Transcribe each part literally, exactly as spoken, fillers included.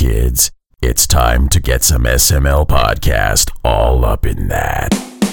kids. It's time to get some S M L podcast all up in that.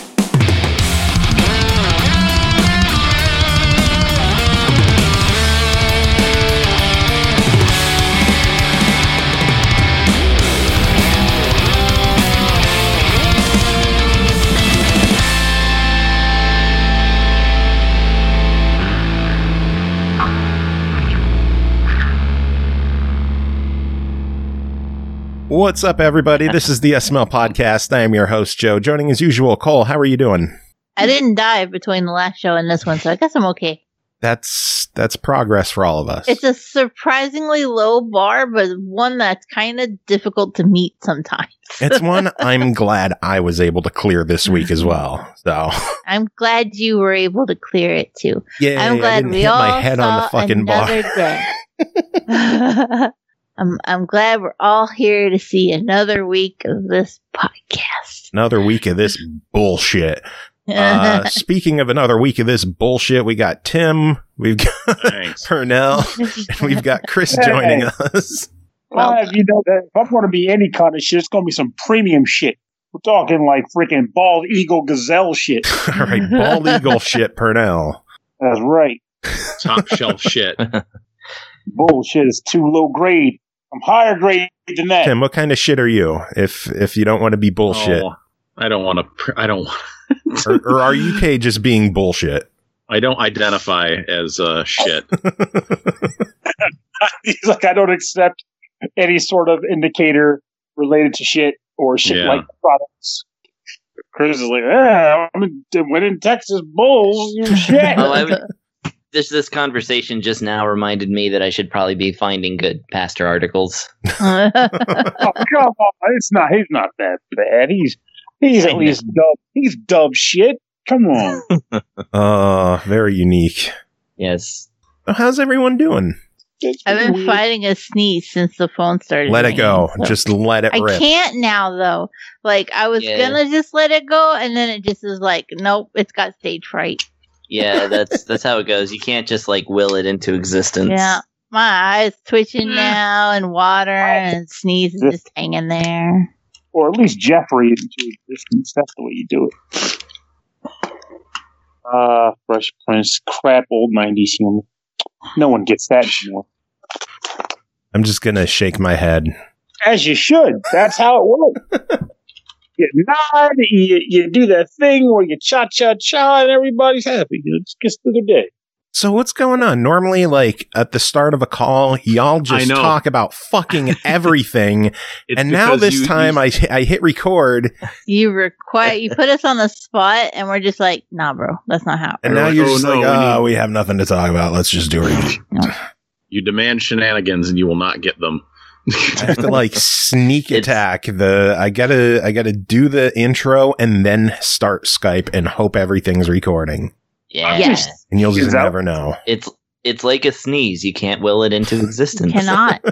What's up, everybody? This is the S M L Podcast. I am your host, Joe. Joining as usual, Cole. How are you doing? I didn't die between the last show and this one, so I guess I'm okay. That's that's progress for all of us. It's a surprisingly low bar, but one that's kind of difficult to meet sometimes. It's one I'm glad I was able to clear this week as well. So I'm glad you were able to clear it too. Yeah, I'm glad I didn't we hit all my head saw on the fucking another bar. day. I'm I'm glad we're all here to see another week of this podcast. Another week of this bullshit. Uh, speaking of another week of this bullshit, we got Tim, we've got Purnell, and we've got Chris joining hey. us. Well, well, you know that if I'm going to be any kind of shit, it's going to be some premium shit. We're talking like freaking bald eagle gazelle shit. All right, bald eagle shit, Purnell. That's right. Top shelf shit. Bullshit is too low grade. I'm higher grade than that. Tim, what kind of shit are you? If if you don't want to be bullshit, oh, I don't want to. Pr- I don't. or, or are you okay just being bullshit? I don't identify as uh, shit. He's like, I don't accept any sort of indicator related to shit or shit yeah. like products. Chris is like, yeah, I'm in, winning Texas Bulls. You shit. Oh, I would. This this conversation just now reminded me that I should probably be finding good pastor articles. Oh, come on. It's not, he's not that bad. He's he's at least dub. He's dub shit. Come on. Uh, very unique. Yes. Well, how's everyone doing? I've been weird. fighting a sneeze since the phone started. Let ringing, it go. so. Just let it rip. I can't now, though. Like, I was yeah. gonna just let it go, and then it just is like, nope, it's got stage fright. Yeah, that's that's how it goes. You can't just like will it into existence. Yeah, my eyes twitching now, and water and sneeze is just hanging there. Or at least Jeffrey into existence. That's the way you do it. Ah, uh, Fresh Prince, crap, old nineties humor. No one gets that anymore. I'm just gonna shake my head. As you should. That's how it works. You nod, you, you do that thing where you cha-cha-cha and everybody's happy. It's just the day. So what's going on? Normally, like, at the start of a call, y'all just talk about fucking everything. And now this you, time you, I I hit record. You require, you put us on the spot and we're just like, nah, bro, that's not how. And now you're oh, just no, like, oh, we, we have nothing to talk about. Let's just do it. No. You demand shenanigans and you will not get them. I have to like sneak attack the I gotta I gotta do the intro and then start Skype and hope everything's recording. Yeah. Yes. And you'll just never know. It's it's like a sneeze. You can't will it into existence. You cannot.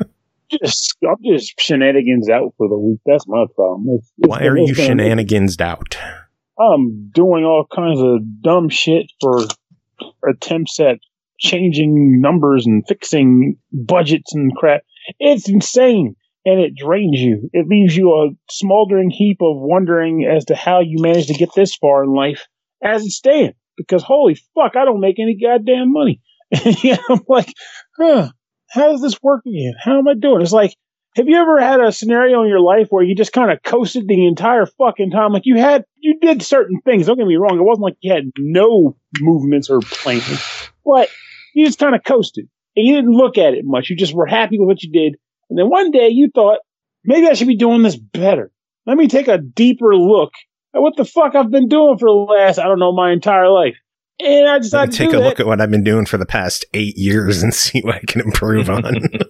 just, I'm just shenanigans out for the week. That's my problem. It's, it's Why are you shenanigans out? I'm doing all kinds of dumb shit for attempts at changing numbers and fixing budgets and crap. It's insane, and it drains you. It leaves you a smoldering heap of wondering as to how you managed to get this far in life as it stands. Because holy fuck, I don't make any goddamn money. Yeah, I'm like, huh, how does this work again? How am I doing? It's like, have you ever had a scenario in your life where you just kind of coasted the entire fucking time? Like you had, you did certain things. Don't get me wrong. It wasn't like you had no movements or plans, but you just kind of coasted. And you didn't look at it much. You just were happy with what you did. And then one day you thought, maybe I should be doing this better. Let me take a deeper look at what the fuck I've been doing for the last, I don't know, my entire life. And I decided to take do a that. look at what I've been doing for the past eight years and see what I can improve on.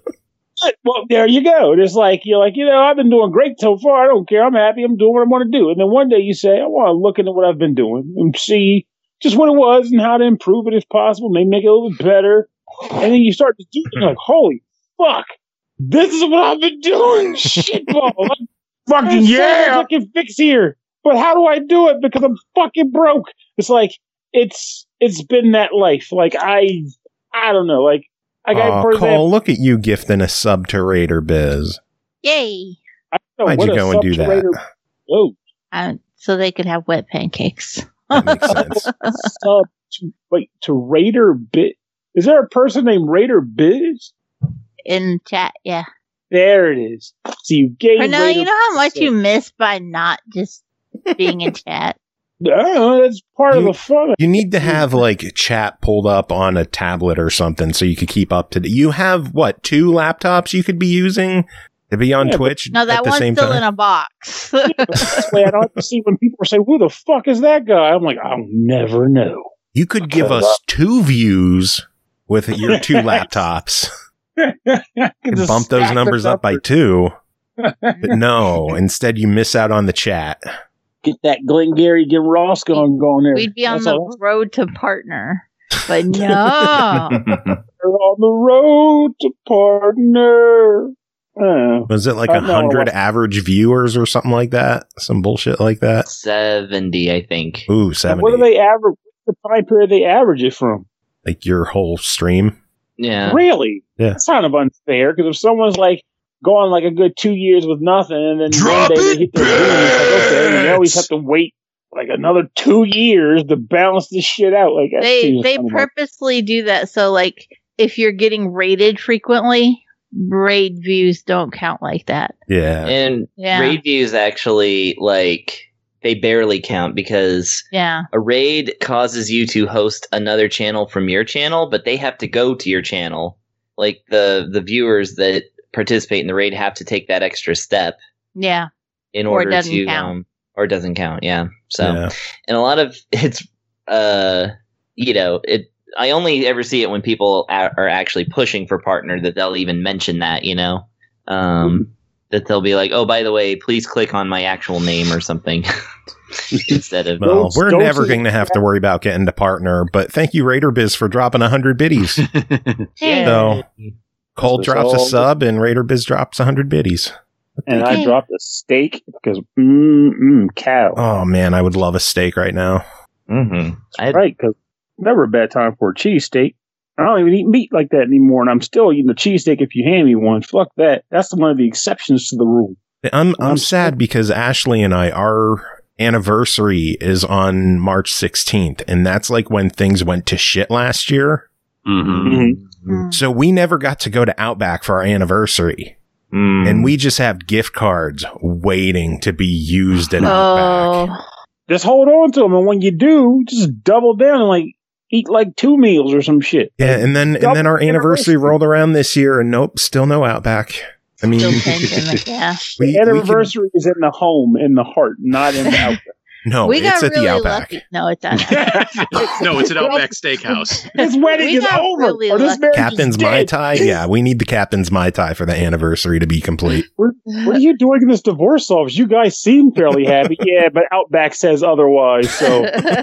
Well, there you go. It's like, you're like, you know, I've been doing great so far. I don't care. I'm happy. I'm doing what I want to do. And then one day you say, I want to look into what I've been doing and see just what it was and how to improve it if possible. Maybe make it a little bit better. And then you start to do it, like, holy fuck, this is what I've been doing. Shitball. Like, fucking yeah. I can fix here. But how do I do it? Because I'm fucking broke. It's like, it's it's been that life. Like, I, I don't know. Like, I got oh, Cole, look at you gifting a sub to Raider Biz. Yay! I don't know Why'd what you a go and do sub-to-rater- that? Oh, Um, so they could have wet pancakes. That makes sense. sub to wait to Raider Bit. Is there a person named Raider Biz? In chat, yeah. There it is. So you gave. Or no, Raider you know how much Biz- you miss by not just being in chat. I don't know, that's part of You- the fun. You need to have like chat pulled up on a tablet or something so you could keep up to. You have what, two laptops you could be using to be on Yeah, but- Twitch No, that at the one's same still time? in a box. This way I don't have to see when people say, "Who the fuck is that guy?" I'm like, I'll never know. You could give us two views with your two laptops. And bump those numbers up by two. But no, instead you miss out on the chat. Get that Glengarry, get Ross going, going there. We'd be on That's the all. road to partner. But no. We're on the road to partner. Uh, Was it like Uh, a no, hundred well- average viewers or something like that? Some bullshit like that? seventy, I think. Ooh, and seventy. what do they average? What's the time period they average it from? Like your whole stream? Yeah. Really? Yeah. That's kind of unfair because if someone's like going like a good two years with nothing and then Drop one day it they hit their boom, it's like, okay, you always have to wait like another two years to balance this shit out. Like that they seems they kind of like- purposely do that so like if you're getting rated frequently, raid views don't count like that. Yeah. And Yeah. raid views actually, like, they barely count because Yeah. a raid causes you to host another channel from your channel, but they have to go to your channel. Like, the, the viewers that participate in the raid have to take that extra step Yeah. in Or it order doesn't to, count. um, or it doesn't count, yeah. So, Yeah. and a lot of it's, uh, you know, it. I only ever see it when people a- are actually pushing for partner that they'll even mention that, you know, um, that they'll be like, oh, by the way, please click on my actual name or something instead of. Well, Don't- we're don't never say- going to have to worry about getting to partner, but thank you, Raider Biz, for dropping one hundred biddies. Hey. So, Cole That's drops a all- sub and Raider Biz drops one hundred biddies. And Okay. I dropped a steak because mm mm cow. Oh, man, I would love a steak right now. Mm-hmm. I, Right, because never a bad time for a cheesesteak. I don't even eat meat like that anymore, and I'm still eating a cheesesteak if you hand me one. Fuck that. That's one of the exceptions to the rule. I'm I'm I'm sad because Ashley and I, our anniversary is on March sixteenth, and that's like when things went to shit last year. Mm-hmm. Mm. So we never got to go to Outback for our anniversary. Mm. And we just have gift cards waiting to be used at Outback. Oh. Just hold on to them, and when you do, just double down and like eat like two meals or some shit. Yeah, and then and then our anniversary rolled around this year, and nope, still no Outback. I mean, Still pandemic, yeah. we, The we could- anniversary is in the home, in the heart, not in the outback. no, we it's got at really the Outback. lucky. No, it's not. No, it's an Outback Steakhouse. This wedding We is got over. really or this lucky. marriage Captain's is Mai dead. Tai. Yeah, we need the Captain's Mai Tai for the anniversary to be complete. What are you doing in this divorce office? You guys seem fairly happy. Yeah, but Outback says otherwise, so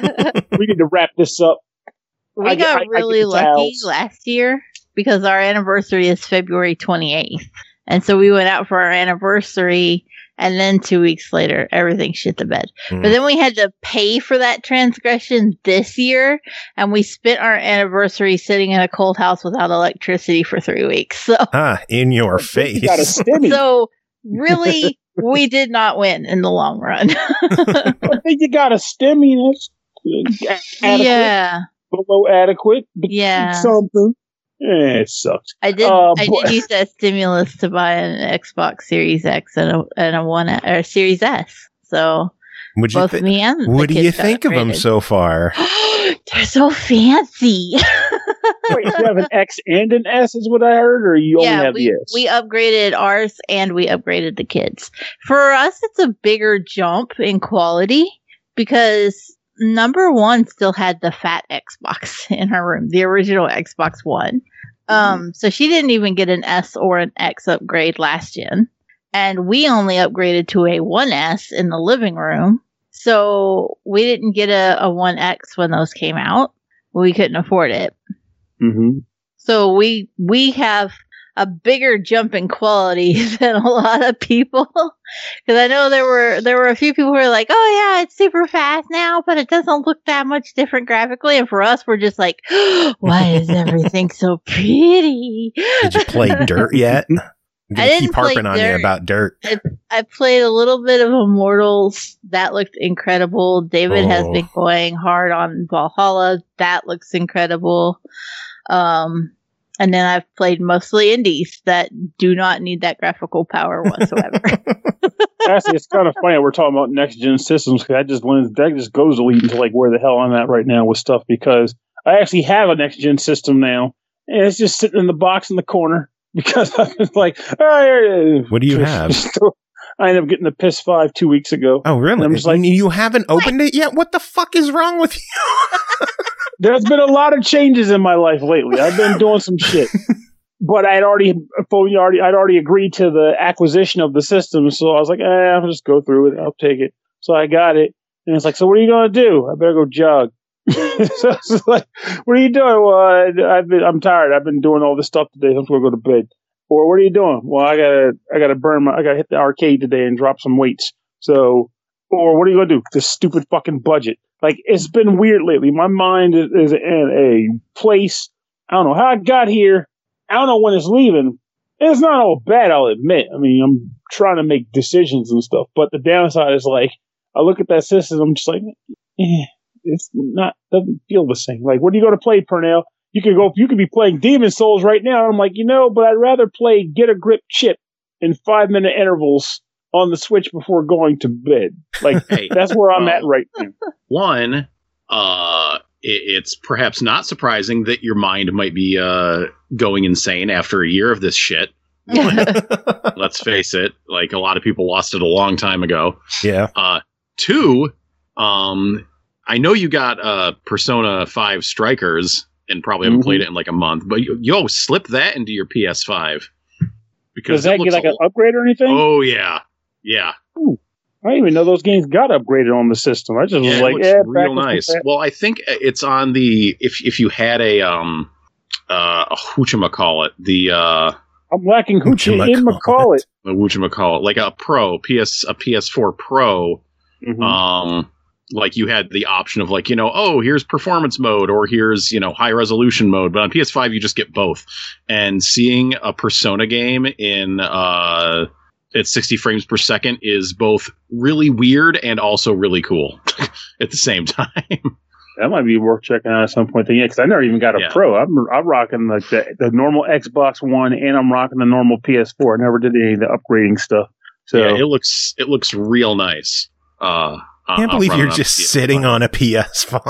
we need to wrap this up. we I get- I- I got get really the lucky towels. last year because our anniversary is February twenty-eighth. And so we went out for our anniversary, and then two weeks later, everything shit the bed. Mm. But then we had to pay for that transgression this year, and we spent our anniversary sitting in a cold house without electricity for three weeks. So, Ah, in your face. You got a stimmy. so really, we did not win in the long run. I think you got a stimmy. That's adequate, Yeah, below adequate, but Yeah. something. Eh, it sucks. I did. Uh, I boy. did use that stimulus to buy an Xbox Series X and a and a one or Series S. So Would you both thi- me and the what do you kids got think of them upgraded. so far? They're so fancy. Wait, you have an X and an S, is what I heard, or you only yeah, have we, the S? we upgraded ours and we upgraded the kids. For us, it's a bigger jump in quality because number one still had the fat Xbox in her room, the original Xbox One. Um, so she didn't even get an S or an X upgrade last gen. And we only upgraded to a one S in the living room. So we didn't get a, a one X when those came out. We couldn't afford it. Mm-hmm. So we we have a bigger jump in quality than a lot of people. Because I know there were there were a few people who were like, "Oh yeah, it's super fast now, but it doesn't look that much different graphically." And for us, we're just like, "Why is everything so pretty?" Did you play Dirt yet? I'm I gonna didn't keep harping play on you Dirt. about Dirt. I, I played a little bit of Immortals. That looked incredible. David has Oh. been going hard on Valhalla. That looks incredible. Um, and then I've played mostly indies that do not need that graphical power whatsoever. Actually, it's kind of funny we're talking about next gen systems because that just lends, that just goes to lead into like where the hell I'm at right now with stuff because I actually have a next gen system now and it's just sitting in the box in the corner because I was like, oh, What do you have? I ended up getting the P S five two weeks ago. Oh, really? I'm just like- you haven't opened it yet? What the fuck is wrong with you? There's been a lot of changes in my life lately. I've been doing some shit. But I'd already, fully already, I'd already agreed to the acquisition of the system, so I was like, eh, I'll just go through it. I'll take it. So I got it, and it's like, so what are you gonna do? I better go jog. So it's like, what are you doing? Well, I, I've been, I'm tired. I've been doing all this stuff today. I'm gonna go to bed. Or what are you doing? Well, I gotta, I gotta burn my, I gotta hit the arcade today and drop some weights. So, or what are you gonna do? This stupid fucking budget. Like, it's been weird lately. My mind is, is in a place. I don't know how I got here. I don't know when it's leaving. It's not all bad, I'll admit. I mean, I'm trying to make decisions and stuff. But the downside is, like, I look at that system, I'm just like, eh, it's not, doesn't feel the same. Like, what are you going to play, Pernell? You could go, you could be playing Demon Souls right now. I'm like, you know, but I'd rather play Get a Grip Chip in five minute intervals on the Switch before going to bed. Like, Hey, that's where I'm well, at right now. One, uh, it, it's perhaps not surprising that your mind might be uh, going insane after a year of this shit. One, let's face it, like a lot of people lost it a long time ago. Yeah. Uh, two, um, I know you got uh, Persona five Strikers and probably haven't Mhm. played it in like a month, but yo, yo slip that into your P S five. Does that it get looks like a- an upgrade or anything? Oh, yeah. Yeah. I didn't even know those games got upgraded on the system. I just Yeah, was it like, looks yeah, real nice. Well, I think it's on the if if you had a um uh whatchamacallit, the uh I'm lacking hoochie in McCall the whatchamacallit, like a Pro P S a P S four Pro. it. Um, like you had the option of like, you know, oh, here's performance mode or here's, you know, high resolution mode. But on P S five, you just get both. And seeing a Persona game in uh, at sixty frames per second is both really weird and also really cool at the same time. That might be worth checking out at some point. Then, yeah, because I never even got a Yeah. Pro. I'm I'm rocking like the, the normal Xbox One, and I'm rocking the normal P S four. I never did any of the upgrading stuff. So Yeah, it looks it looks real nice. Uh, I can't believe you're just sitting on a P S five.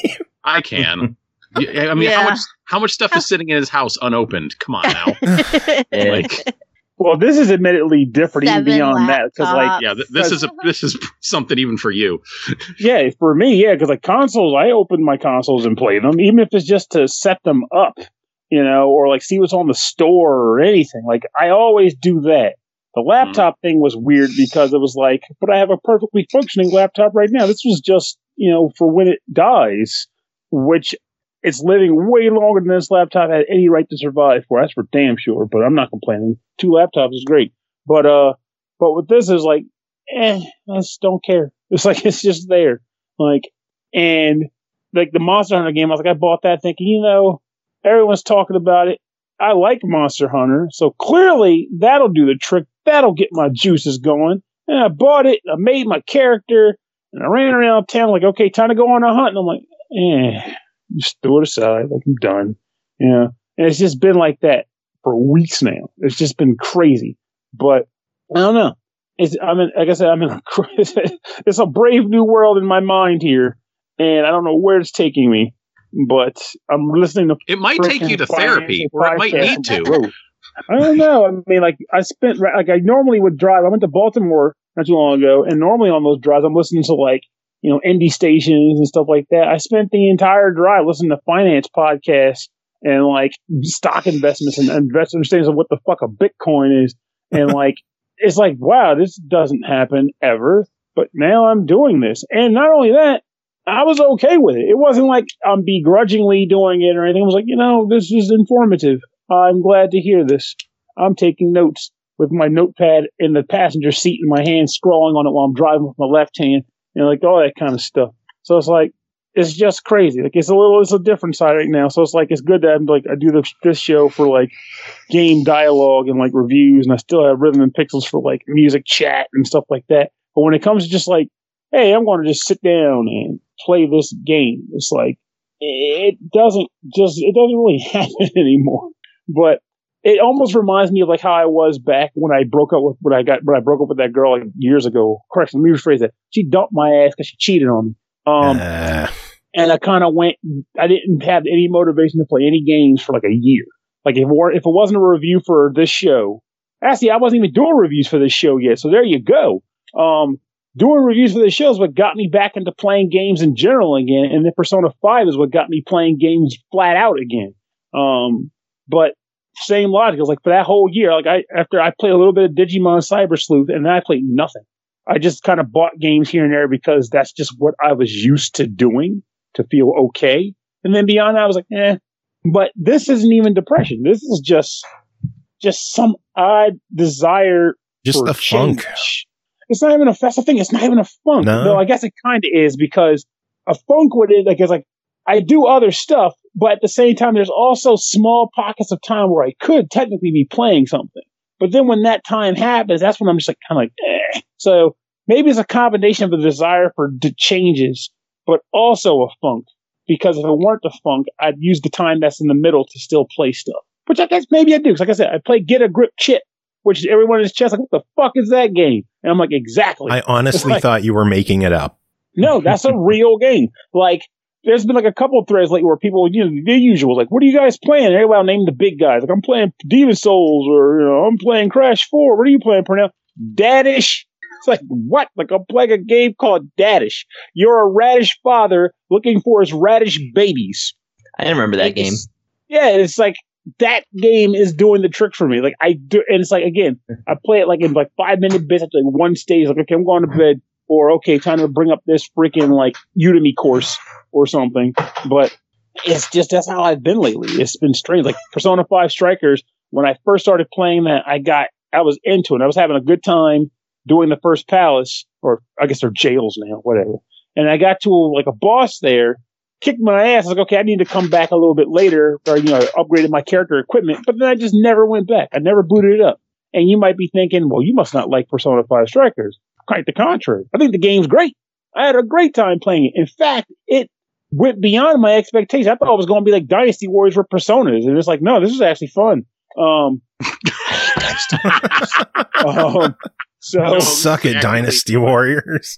I can. Yeah, I mean, Yeah. how much how much stuff is sitting in his house unopened? Come on now. Yeah. Like, well, this is admittedly different even Seven beyond that because like laptops. yeah, th- this is a this is something even for you. yeah, for me, yeah, because like consoles, I open my consoles and play them, even if it's just to set them up, you know, or like see what's on the store or anything. Like I always do that. The laptop thing was weird because it was like, but I have a perfectly functioning laptop right now. This was just, you know, for when it dies, which it's living way longer than this laptop had any right to survive for. That's for damn sure, but I'm not complaining. Two laptops is great. But, uh, but with this is like, eh, I just don't care. It's like, it's just there. Like, and like the Monster Hunter game, I was like, I bought that thinking, you know, everyone's talking about it. I like Monster Hunter, so clearly that'll do the trick. That'll get my juices going. And I bought it, I made my character, and I ran around town like, okay, time to go on a hunt. And I'm like, eh, just throw it aside. Like, I'm done. Yeah. And it's just been like that for weeks now. It's just been crazy. But I don't know. It's, I'm in, like I said, I'm in a, it's a brave new world in my mind here. And I don't know where it's taking me. But I'm listening to It might take you to therapy, or it might need to. I don't know. I mean, like I spent like I normally would drive. I went to Baltimore not too long ago, and normally on those drives, I'm listening to like you know indie stations and stuff like that. I spent the entire drive listening to finance podcasts and like stock investments and investment understandings of what the fuck a Bitcoin is, and like it's like wow, this doesn't happen ever. But now I'm doing this, and not only that. I was okay with it. It wasn't like I'm begrudgingly doing it or anything. I was like, you know, this is informative. I'm glad to hear this. I'm taking notes with my notepad in the passenger seat in my hand, scrolling on it while I'm driving with my left hand, you know, like all that kind of stuff. So it's like, it's just crazy. Like it's a little, it's a different side right now. So it's like it's good that I'm like I do this this show for like game dialogue and like reviews, and I still have Rhythm and Pixels for like music chat and stuff like that. But when it comes to just like, hey, I'm going to just sit down and play this game, it's like it doesn't just it doesn't really happen anymore. But it almost reminds me of like how I was back when I broke up with when I got when I broke up with that girl like years ago. Correct, let me rephrase that. She dumped my ass because she cheated on me. Um, uh. And I kind of went. I didn't have any motivation to play any games for like a year. Like if it weren't, if it wasn't a review for this show, actually I wasn't even doing reviews for this show yet. So there you go. Um, doing reviews for this show is what got me back into playing games in general again, and then Persona five is what got me playing games flat out again. Um, but same logic. It was like for that whole year, like I after I played a little bit of Digimon Cyber Sleuth, and then I played nothing. I just kind of bought games here and there because that's just what I was used to doing to feel okay. And then beyond that, I was like, eh. But this isn't even depression. This is just just some odd desire just for the change. funk. It's not even a that's the thing. It's not even a funk. No, no I guess it kind of is because a funk would is like it's like I do other stuff, but at the same time, there's also small pockets of time where I could technically be playing something. But then when that time happens, that's when I'm just like kind of like, eh. So maybe it's a combination of a desire for d- changes, but also a funk. Because if it weren't the funk, I'd use the time that's in the middle to still play stuff. Which I guess maybe I do. Because like I said, I play Get a Grip Chip, which everyone in his chest like, what the fuck is that game? And I'm like, exactly. I honestly like, thought you were making it up. No, that's a real game. Like, there's been like a couple of threads lately where people, you know, the usual, like, what are you guys playing? And everybody will name the big guys. Like, I'm playing Demon Souls, or, you know, I'm playing Crash four. What are you playing, Pernell? Dadish. It's like, what? Like, I'm playing a game called Dadish. You're a radish father looking for his radish babies. I remember that game. Yeah, it's like, that game is doing the trick for me. Like, I do, and it's like, again, I play it like in like five minute bits after like one stage. Like, okay, I'm going to bed. Or, okay, time to bring up this freaking, like, Udemy course or something. But it's just, that's how I've been lately. It's been strange. Like, Persona five Strikers, when I first started playing that, I got, I was into it. I was having a good time doing the first palace, or I guess they're jails now, whatever. And I got to, like, a boss there, kicked my ass. I was like, okay, I need to come back a little bit later, or, you know, I upgraded my character equipment. But then I just never went back. I never booted it up. And you might be thinking, well, you must not like Persona five Strikers. Quite the contrary. I think the game's great. I had a great time playing it. In fact, it went beyond my expectations. I thought it was going to be like Dynasty Warriors for Personas. And it's like, no, this is actually fun. Um, um, so Suck it, Dynasty Warriors.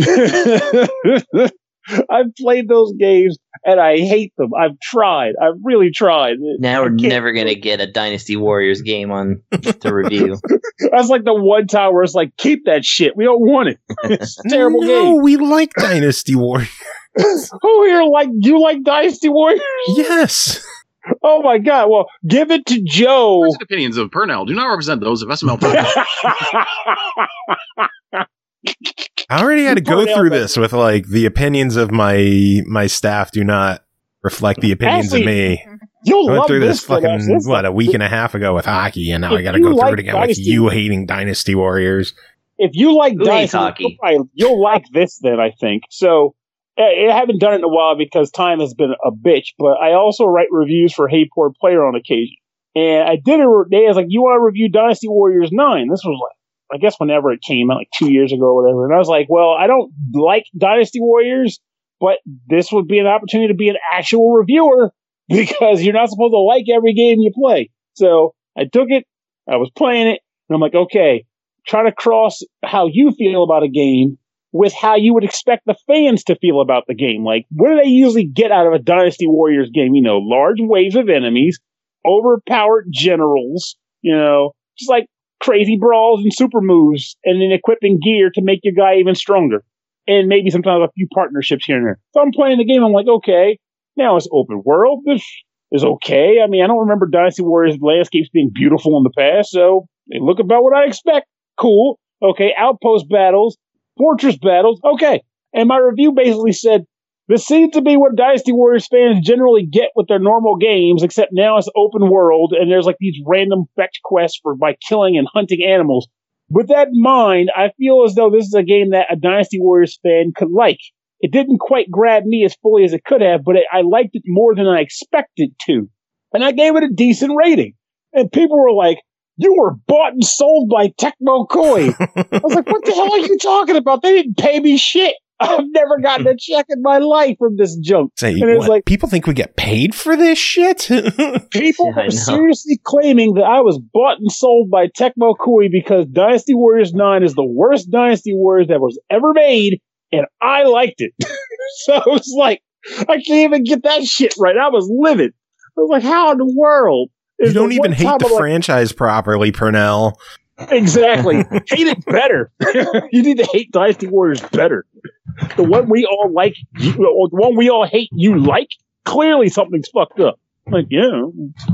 I've played those games and I hate them. I've tried. I've really tried. Now we're never going to get a Dynasty Warriors game on to review. That's like the one time where it's like, keep that shit. We don't want it. It's a terrible no, game. No, we like Dynasty Warriors. Oh, you're like, you like Dynasty Warriors? Yes. Oh my God. Well, give it to Joe. Present opinions of Purnell do not represent those of S M L. I already had to go through this with like the opinions of my my staff do not reflect the opinions Actually, of me. You'll I went love through this, this fucking this what a week and a half ago with hockey, and now if I got to you go through like it again Dynasty, with you hating Dynasty Warriors. If you like Who hates Dynasty, hockey? you'll, probably, you'll like this then, I think. So I haven't done it in a while because time has been a bitch, but I also write reviews for Hey Poor Player on occasion. And I did a day. I was like, you want to review Dynasty Warriors nine? This was like, I guess whenever it came out, like two years ago or whatever. And I was like, well, I don't like Dynasty Warriors, but this would be an opportunity to be an actual reviewer because you're not supposed to like every game you play. So I took it, I was playing it, and I'm like, okay, try to cross how you feel about a game with how you would expect the fans to feel about the game. Like, what do they usually get out of a Dynasty Warriors game? You know, large waves of enemies, overpowered generals, you know, just like crazy brawls and super moves, and then equipping gear to make your guy even stronger. And maybe sometimes a few partnerships here and there. So I'm playing the game, I'm like, okay, now it's open world. This is okay. I mean, I don't remember Dynasty Warriors landscapes being beautiful in the past, so they look about what I expect. Cool. Okay, outpost battles, fortress battles, okay. And my review basically said, this seems to be what Dynasty Warriors fans generally get with their normal games, except now it's open world, and there's like these random fetch quests for by killing and hunting animals. With that in mind, I feel as though this is a game that a Dynasty Warriors fan could like. It didn't quite grab me as fully as it could have, but it, I liked it more than I expected to. And I gave it a decent rating. And people were like, you were bought and sold by Tecmo Koei. I was like, what the hell are you talking about? They didn't pay me shit. I've never gotten a check in my life from this junk. Say, and it was what, like, people think we get paid for this shit? people Yeah, I are know. seriously claiming that I was bought and sold by Tecmo Koei because Dynasty Warriors nine is the worst Dynasty Warriors that was ever made, and I liked it. So it was like, I can't even get that shit right. I was livid. I was like, how in the world? You is don't the even one hate time the I'm like, franchise properly, Purnell. exactly. Hate it better. You need to hate Dynasty Warriors better. The one we all like, you, or the one we all hate, you like. Clearly, something's fucked up. Like, yeah,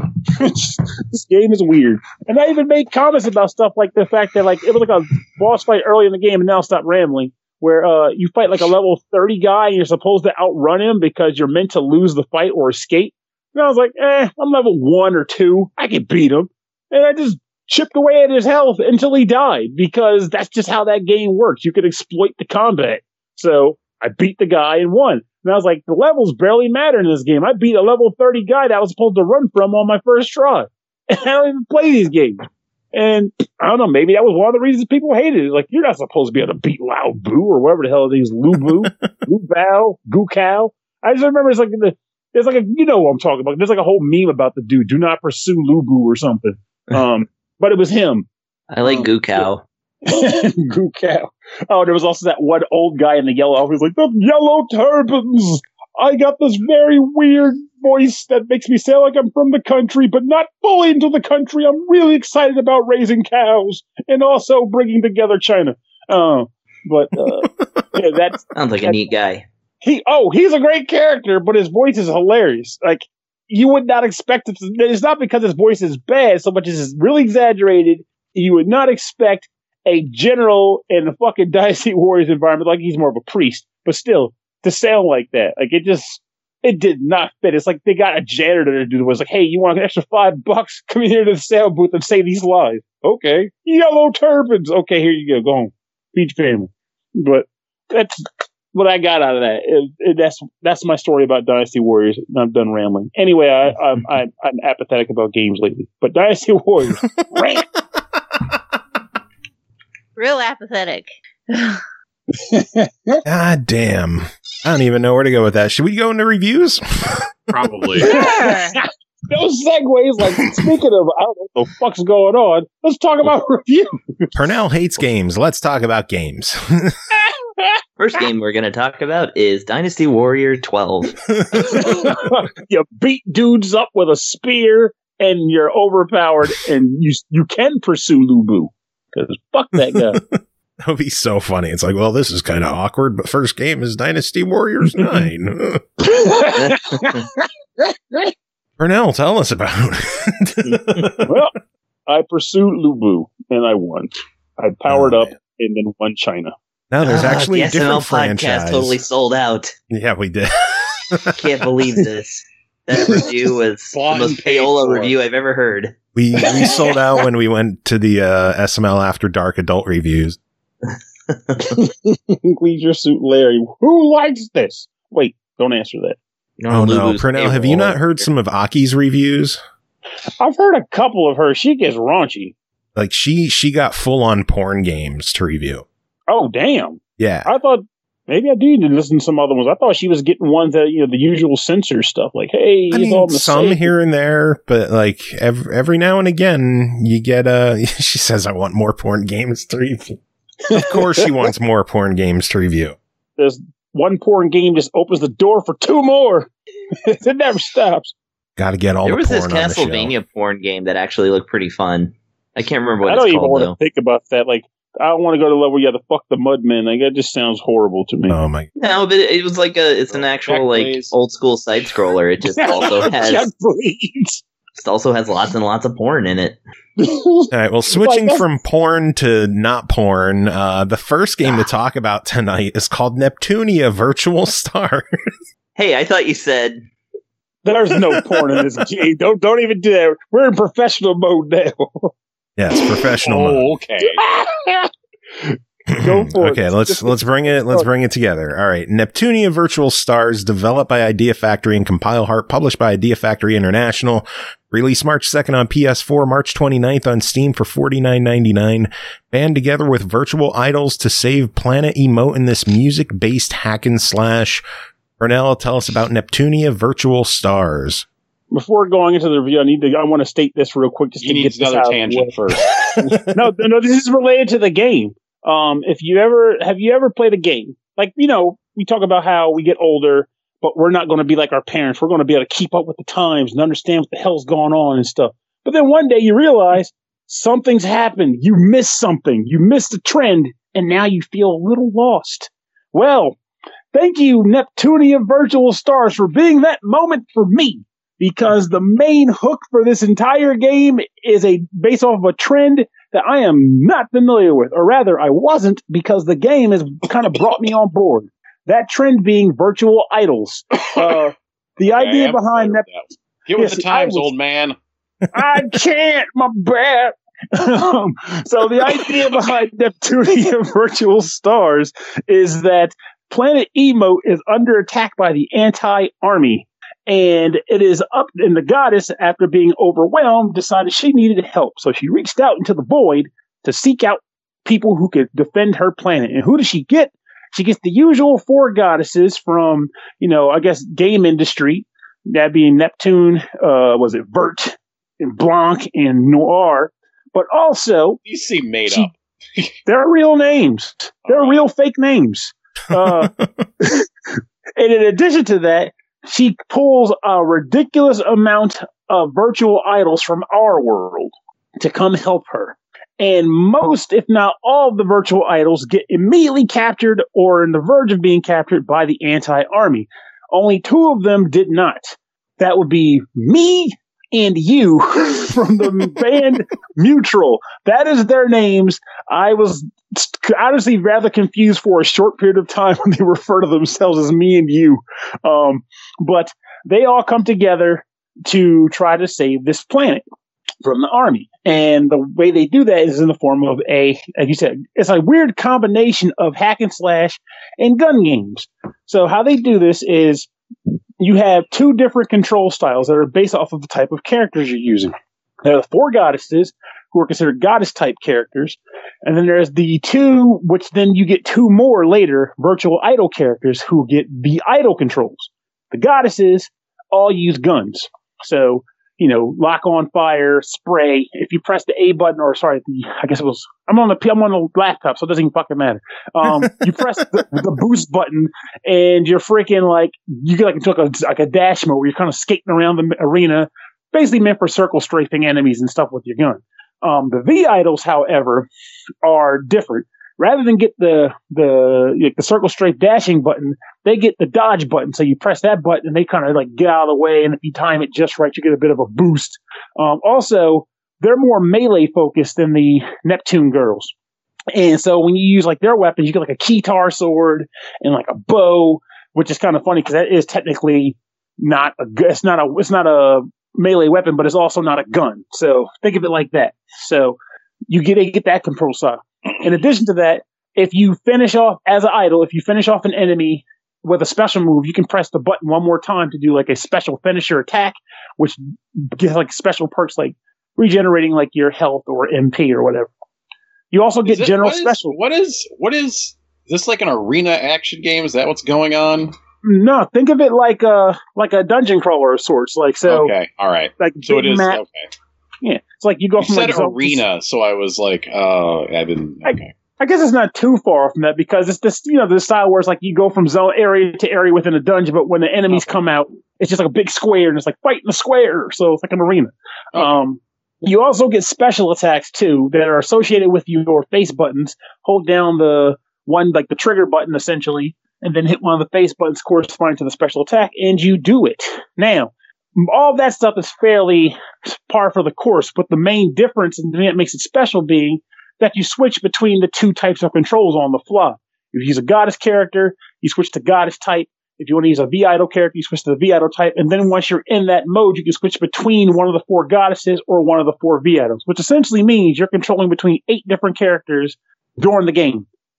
this game is weird. And I even made comments about stuff like the fact that, like, it was like a boss fight early in the game, and now stop rambling. Where uh, you fight like a level thirty guy, and you're supposed to outrun him because you're meant to lose the fight or escape. And I was like, eh, I'm level one or two. I can beat him. And I just chipped away at his health until he died, because that's just how that game works. You can exploit the combat. So I beat the guy and won. And I was like, the levels barely matter in this game. I beat a level thirty guy that I was supposed to run from on my first try. And I don't even play these games. And I don't know, maybe that was one of the reasons people hated it. Like, you're not supposed to be able to beat Lao Boo or whatever the hell it is, Lu Boo, Lu Bao, Goo Cow. I just remember it's like the, there's like a, you know what I'm talking about. There's like a whole meme about the dude, do not pursue Lu Boo or something. Um, but it was him. I like Um, Goo Cow. Goo Cow. Oh, there was also that one old guy in the yellow outfit. He's like, the yellow turbans. I got this very weird voice that makes me sound like I'm from the country, but not fully into the country. I'm really excited about raising cows and also bringing together China. Uh, but uh, yeah, that's Sounds like a that's- neat guy. he. Oh, he's a great character, but his voice is hilarious. Like, you would not expect it. To, it's not because his voice is bad so much as it's really exaggerated. You would not expect a general in the fucking Dynasty Warriors environment, like he's more of a priest, but still to sound like that, like it just, it did not fit. It's like they got a janitor to do it. Was like, hey, you want an extra five bucks? Come in here to the sound booth and say these lines. Okay, yellow turbans. Okay, here you go. Go home, feed your family. But that's what I got out of that. It, it, that's that's my story about Dynasty Warriors. I'm done rambling. Anyway, I, I'm, I'm I'm apathetic about games lately, but Dynasty Warriors, rant. Real apathetic. God damn. I don't even know where to go with that. Should we go into reviews? Probably. Sure. Those segues, like, speaking of, I don't know what the fuck's going on, let's talk about review. Purnell hates games. Let's talk about games. First game we're going to talk about is Dynasty Warrior twelve. You beat dudes up with a spear, and you're overpowered, and you you can pursue Lubu. Because fuck that guy. That would be so funny. It's like, well, this is kind of awkward, but first game is Dynasty Warriors nine. Purnell, tell us about it. Well, I pursued Lubu, and I won. I powered Oh, up man. and then won China. No, there's Ah, actually the a S M L different podcast franchise. totally sold out. Yeah, we did. Can't believe this. That review was Bought the and most paid payola for. review I've ever heard. we we sold out when we went to the uh, S M L After Dark adult reviews. Leisure Suit Larry. Who likes this? Wait, don't answer that. You're Oh on no, Lulu's Purnell, have you payroll. not heard some of Aki's reviews? I've heard a couple of her. She gets raunchy. Like she she got full on porn games to review. Oh, damn. Yeah. I thought maybe I do need to listen to some other ones. I thought she was getting ones that, you know, the usual censor stuff. Like, hey, I he's all mean, some mistaken. here and there, but like every, every now and again, you get a. She says, "I want more porn games to review." Of course, she wants more porn games to review. There's one porn game just opens the door for two more. It never stops. Got to get all There the was porn this on the show. Castlevania porn game that actually looked pretty fun. I can't remember what I don't it's even called want though. to think about that. Like, I don't want to go to the level where you have to fuck the mudmen. Like, that just sounds horrible to me. Oh my! No, but it was like a it's an actual like Blaze. old school side scroller. It just also has Jeff Bleeds. it also has lots and lots of porn in it. All right. Well, switching Like, from porn to not porn, uh, the first game to talk about tonight is called Neptunia Virtual Star. Hey, I thought you said There's no porn in this game. Don't don't even do that. We're in professional mode now. Yes, professional mode. Oh, okay. Go for it. Okay, let's let's bring it let's bring it together. All right, Neptunia Virtual Stars, developed by Idea Factory and Compile Heart, published by Idea Factory International. Released March second on P S four, March twenty-ninth on Steam for forty-nine ninety-nine. Band together with virtual idols to save Planet Emote in this music-based hack and slash. Pernell, tell us about Neptunia Virtual Stars. Before going into the review, I need to. I want to state this real quick. Just He to needs get this another out tangent first. no, no, this is related to the game. Um, if you ever have you ever played a game like you know we talk about how we get older, but we're not going to be like our parents. We're going to be able to keep up with the times and understand what the hell's going on and stuff. But then one day you realize something's happened. You missed something. You missed a trend, and now you feel a little lost. Well, thank you, Neptunia Virtual Stars, for being that moment for me. Because the main hook for this entire game is a based off of a trend that I am not familiar with, or rather, I wasn't, because the game has kind of brought me on board. That trend being virtual idols. Uh, the idea yeah, behind that. Get with yes, the times, was, old man. I can't, my bad. um, so the idea behind Neptunia Virtual Stars is that Planet Emote is under attack by the anti-army. And it is up, and the goddess, after being overwhelmed, decided she needed help. So she reached out into the void to seek out people who could defend her planet. And who does she get? She gets the usual four goddesses from, you know, I guess, game industry. That being Neptune, uh, was it Vert, and Blanc, and Noir. But also, These seem made she, up. They're real names. They're real fake names. Uh, and in addition to that, she pulls a ridiculous amount of virtual idols from our world to come help her. And most, if not all, of the virtual idols get immediately captured or in the verge of being captured by the anti-army. Only two of them did not. That would be me and you from the band Mutual. That is their names. I was honestly rather confused for a short period of time when they refer to themselves as me and you. Um, but they all come together to try to save this planet from the army. And the way they do that is in the form of a, as you said, it's a weird combination of hack and slash and gun games. So how they do this is you have two different control styles that are based off of the type of characters you're using. There are the four goddesses, who are considered goddess-type characters. And then there's the two, which then you get two more later, virtual idol characters who get the idol controls. The goddesses all use guns. So, you know, lock on fire, spray. If you press the A button, or sorry, the I guess it was, I'm on the I'm on the laptop, so it doesn't even fucking matter. Um, you press the, the boost button, and you're freaking like, you get like into like a, like a dash mode where you're kind of skating around the arena, basically meant for circle strafing enemies and stuff with your gun. Um, the V idols, however, are different. Rather than get the the the circle strafe dashing button, they get the dodge button. So you press that button, and they kind of like get out of the way. And if you time it just right, you get a bit of a boost. Um, also, they're more melee focused than the Neptune girls. And so when you use like their weapons, you get like a Keytar sword and like a bow, which is kind of funny because that is technically not a it's not a it's not a melee weapon, but it's also not a gun. So think of it like that. So you get get that control style. In addition to that, if you finish off as an idol, if you finish off an enemy with a special move, you can press the button one more time to do like a special finisher attack, which gives like special perks like regenerating like your health or M P or whatever. You also get it, general what is, special. What is what is is this like an arena action game? Is that what's going on? No, think of it like a like a dungeon crawler of sorts. Like so. Okay, all right. Like so it is map. okay. Yeah, it's like you go You from said like arena, so I was like, oh, I didn't. Okay. I, I guess it's not too far from that because it's this, you know, the style where it's like you go from zone area to area within a dungeon, but when the enemies okay. come out, it's just like a big square and it's like fighting the square, so it's like an arena. Okay. Um, you also get special attacks too that are associated with your face buttons. Hold down the one, like the trigger button essentially, and then hit one of the face buttons corresponding to the special attack, and you do it. Now, all that stuff is fairly par for the course, but the main difference and the thing that makes it special being that you switch between the two types of controls on the fly. If you use a goddess character, you switch to goddess type. If you want to use a V-idol character, you switch to the V-idol type. And then once you're in that mode, you can switch between one of the four goddesses or one of the four V-idols, which essentially means you're controlling between eight different characters during the game.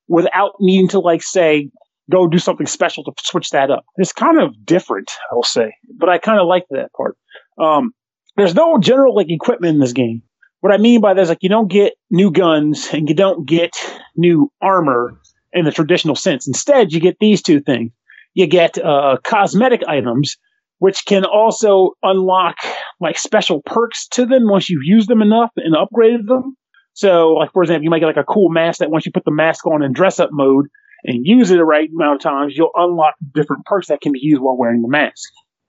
without needing to, like, say, go do something special to switch that up. It's kind of different, I'll say, but I kind of like that part. Um, there's no general, like, equipment in this game. What I mean by that is, like, you don't get new guns and you don't get new armor in the traditional sense. Instead, you get these two things. You get uh, cosmetic items, which can also unlock, like, special perks to them once you've used them enough and upgraded them. So, like, for example, you might get, like, a cool mask that once you put the mask on in dress-up mode and use it the right amount of times, you'll unlock different perks that can be used while wearing the mask.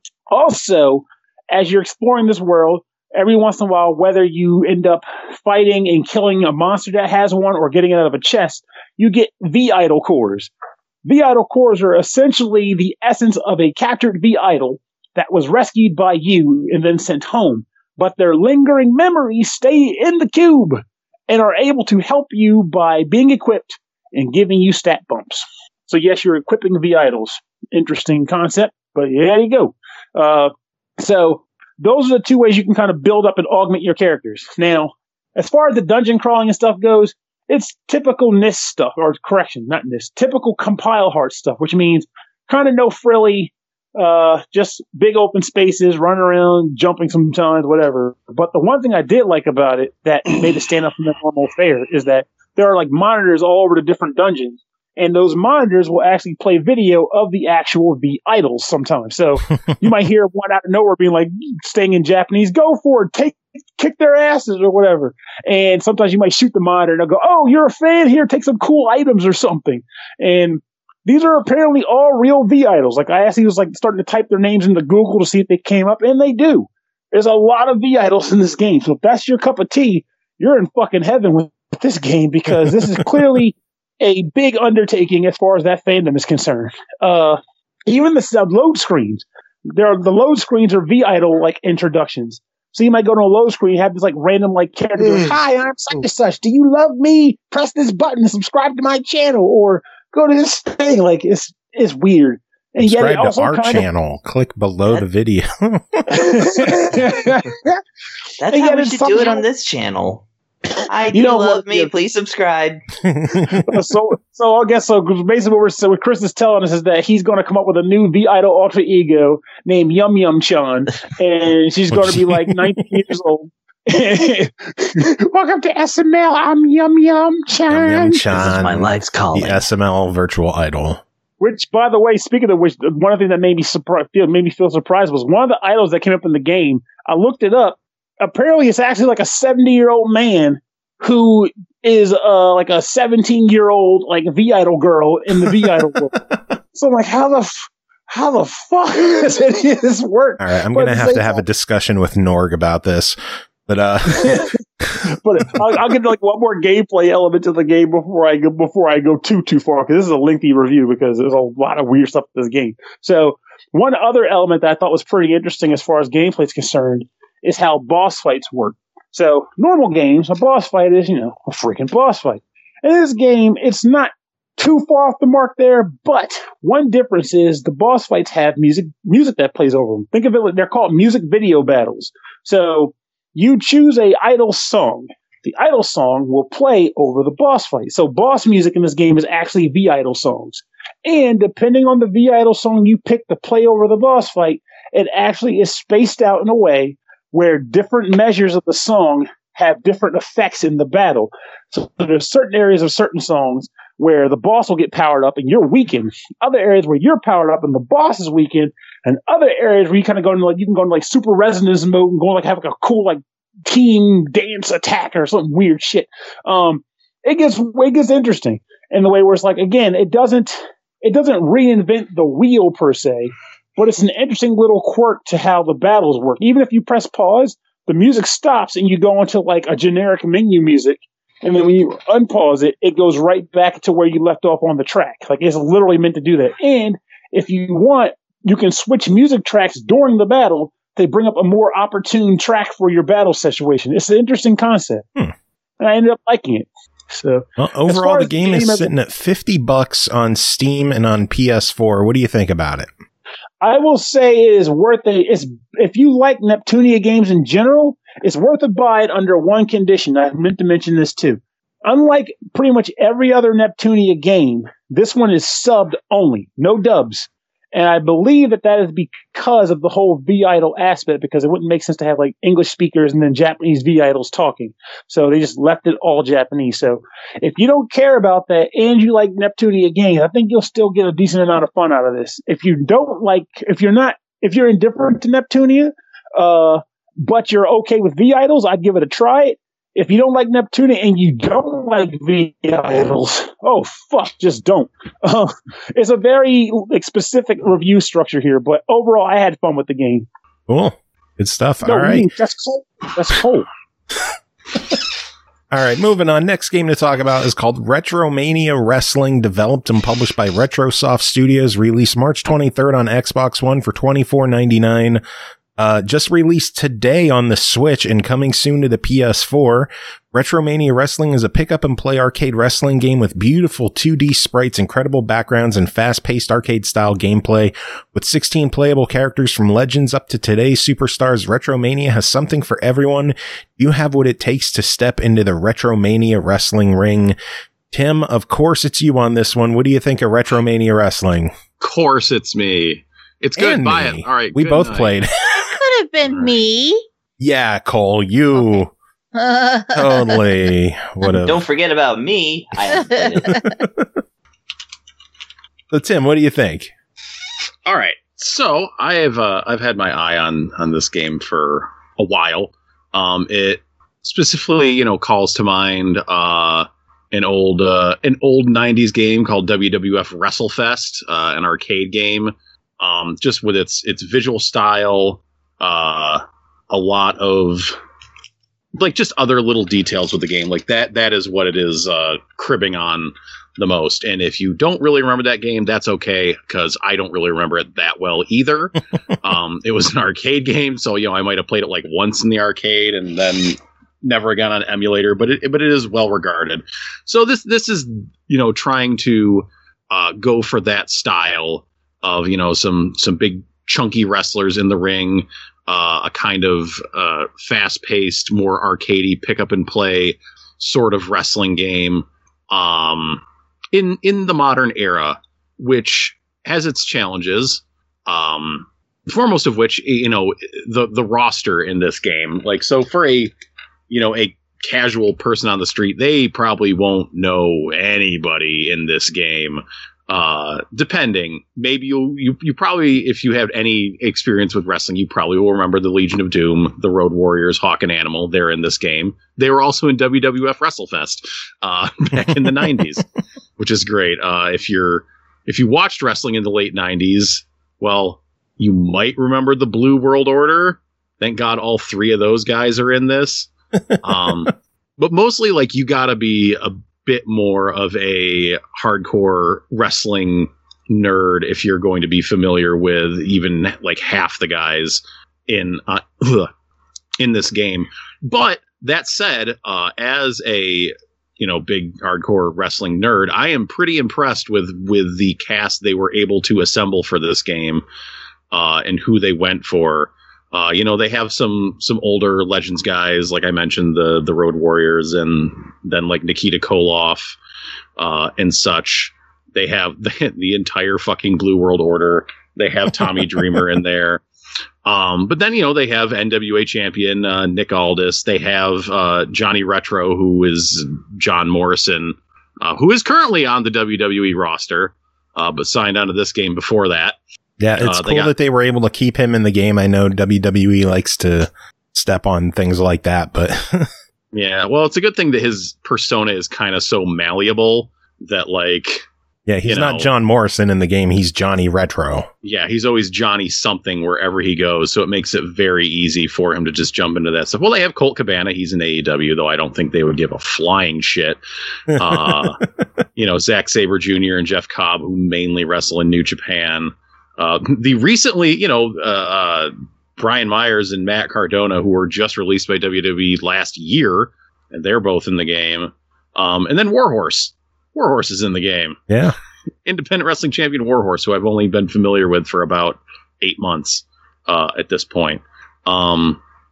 Also, as you're exploring this world, every once in a while, whether you end up fighting and killing a monster that has one or getting it out of a chest, you get V-Idol cores. V-Idol cores are essentially the essence of a captured V-Idol that was rescued by you and then sent home. But their lingering memories stay in the cube and are able to help you by being equipped and giving you stat bumps. So yes, you're equipping V-Idols. Interesting concept, but yeah, there you go. Uh, so those are the two ways you can kind of build up and augment your characters. Now, as far as the dungeon crawling and stuff goes, it's typical N I S stuff, or correction, not N I S, typical Compile Heart stuff, which means kind of no frilly, uh, just big open spaces, running around, jumping sometimes, whatever. But the one thing I did like about it that made it stand up from the normal fare is that there are, like, monitors all over the different dungeons. And those monitors will actually play video of the actual V-Idols sometimes. So you might hear one out of nowhere being like, staying in Japanese, go for it, take, kick their asses or whatever. And sometimes you might shoot the monitor and they'll go, oh, you're a fan here, take some cool items or something. And these are apparently all real V-Idols. Like, I actually was like starting to type their names into Google to see if they came up, and they do. There's a lot of V-Idols in this game. So if that's your cup of tea, you're in fucking heaven with this game, because this is clearly a big undertaking as far as that fandom is concerned. Uh, even the uh, load screens, there are the load screens are V-Idol like introductions. So you might go to a load screen, have this like random like character, mm. hi, I'm such and such. Do you love me? Press this button to subscribe to my channel, or go to this thing. Like, it's it's weird. And subscribe yet to our channel. Of, Click below that, the video. That's how we should do it on this channel. I do you know love what, me. Yeah. Please subscribe. so, so I guess so. Basically, what, we're, so what Chris is telling us is that he's going to come up with a new V-Idol alter ego named Yum Yum Chan, and she's going to be like nineteen years old. Welcome to S M L. I'm Yum Yum Chan. Yum Yum Chan. This is my life's calling. The S M L virtual idol. Which, by the way, speaking of which, one of the things that made me surprised, feel made me feel surprised was one of the idols that came up in the game. I looked it up. Apparently, it's actually like a seventy-year-old man who is uh, like a seventeen-year-old like V-Idol girl in the V-Idol world. So I'm like, how the f- how the fuck does any of this work? All right, I'm going to have to have a discussion with Norg about this. But uh, but I'll, I'll get like one more gameplay element to the game before I go before I go too too far, because this is a lengthy review because there's a lot of weird stuff in this game. So one other element that I thought was pretty interesting as far as gameplay is concerned is how boss fights work. So normal games, a boss fight is, you know, a freaking boss fight. In this game, it's not too far off the mark there, but one difference is the boss fights have music music that plays over them. Think of it, they're called music video battles. So you choose a idol song. The idol song will play over the boss fight. So boss music in this game is actually V-Idol songs. And depending on the V-Idol song you pick to play over the boss fight, it actually is spaced out in a way where different measures of the song have different effects in the battle. So there's certain areas of certain songs where the boss will get powered up and you're weakened. Other areas where you're powered up and the boss is weakened. And other areas where you kind of go into like, you can go into like super resonance mode and go like have like a cool like team dance attack or some weird shit. Um, it gets, it gets interesting in the way where it's like, again, it doesn't, it doesn't reinvent the wheel per se, but it's an interesting little quirk to how the battles work. Even if you press pause, the music stops and you go into like a generic menu music. And then when you unpause it, it goes right back to where you left off on the track. Like, it's literally meant to do that. And if you want, you can switch music tracks during the battle to bring up a more opportune track for your battle situation. It's an interesting concept. Hmm. And I ended up liking it. So well, overall, the game, the game is sitting at fifty bucks on Steam and on P S four. What do you think about it? I will say it is worth it. It's, if you like Neptunia games in general, it's worth a buy it under one condition. I meant to mention this too. unlike pretty much every other Neptunia game, this one is subbed only, no dubs. And I believe that that is because of the whole V-idol aspect, because it wouldn't make sense to have like English speakers and then Japanese V-idols talking. So they just left it all Japanese. So if you don't care about that and you like Neptunia games, I think you'll still get a decent amount of fun out of this. If you don't like, if you're not, if you're indifferent to Neptunia, uh, but you're okay with V-idols, I'd give it a try. If you don't like Neptunia and you don't like V-idols, oh, fuck, just don't. Uh, it's a very like, specific review structure here, but overall, I had fun with the game. Cool. Good stuff. No, All right. That's cool. That's cool. All right, moving on. Next game to talk about is called Retromania Wrestling, developed and published by Retrosoft Studios, released March twenty-third on Xbox One for twenty-four ninety-nine. Uh, just released today on the Switch and coming soon to the P S four. Retromania Wrestling is a pick-up-and-play arcade wrestling game with beautiful two D sprites, incredible backgrounds, and fast-paced arcade-style gameplay. With sixteen playable characters from Legends up to today's superstars, Retromania has something for everyone. You have what it takes to step into the Retromania wrestling ring. Tim, of course it's you on this one. What do you think of Retromania Wrestling? Of course it's me. It's good. And Buy me. it. All right. We good both night. played. Could have been me. Yeah, Cole, you. Totally would have. Don't forget about me. I haven't played it. So, Tim, what do you think? All right. So I have uh, I've had my eye on on this game for a while. Um, it specifically, you know, calls to mind uh, an old uh, an old nineties game called W W F WrestleFest, uh, an arcade game. Um, just with its its visual style, uh, a lot of like just other little details with the game, like that. That is what it is uh, cribbing on the most. And if you don't really remember that game, that's okay, because I don't really remember it that well either. um, it was an arcade game, so you know I might have played it like once in the arcade and then never again on emulator. But it but it is well regarded. So this this is you know trying to uh, go for that style of, you know, some some big chunky wrestlers in the ring, uh, a kind of uh, fast-paced, more arcadey pick-up-and-play sort of wrestling game um, in in the modern era, which has its challenges. Um, foremost of which, you know, the the roster in this game. Like, so for a you know a casual person on the street, they probably won't know anybody in this game. Uh, depending, maybe you, you, you probably, if you have any experience with wrestling, you probably will remember the Legion of Doom, the Road Warriors, Hawk and Animal. They're in this game. They were also in W W F WrestleFest, uh, back in the nineties, which is great. Uh, if you're, if you watched wrestling in the late nineties, well, you might remember the Blue World Order. Thank God all three of those guys are in this. Um, but mostly, like, you gotta be a bit more of a hardcore wrestling nerd if you're going to be familiar with even like half the guys in uh, in this game. But that said, uh, as a you know big hardcore wrestling nerd, I am pretty impressed with with the cast they were able to assemble for this game, uh, and who they went for. Uh, you know, they have some some older Legends guys, like I mentioned, the the Road Warriors, and then like Nikita Koloff uh, and such. They have the, the entire fucking Blue World Order. They have Tommy Dreamer in there. Um, but then, you know, they have N W A champion uh, Nick Aldis. They have uh, Johnny Retro, who is John Morrison, uh, who is currently on the W W E roster, uh, but signed onto this game before that. Yeah, it's uh, cool got, that they were able to keep him in the game. I know W W E likes to step on things like that, but yeah, well, it's a good thing that his persona is kind of so malleable that, like, yeah, he's you not know, John Morrison in the game. He's Johnny Retro. Yeah, he's always Johnny something wherever he goes, so it makes it very easy for him to just jump into that stuff. Well, they have Colt Cabana. He's in A E W, though I don't think they would give a flying shit. Uh, you know, Zack Sabre Junior and Jeff Cobb, who mainly wrestle in New Japan. Uh, the recently, you know, uh, uh, Brian Myers and Matt Cardona, who were just released by W W E last year, and they're both in the game. Um, and then Warhorse. Warhorse is in the game. Yeah. Independent wrestling champion Warhorse, who I've only been familiar with for about eight months uh, at this point. Um,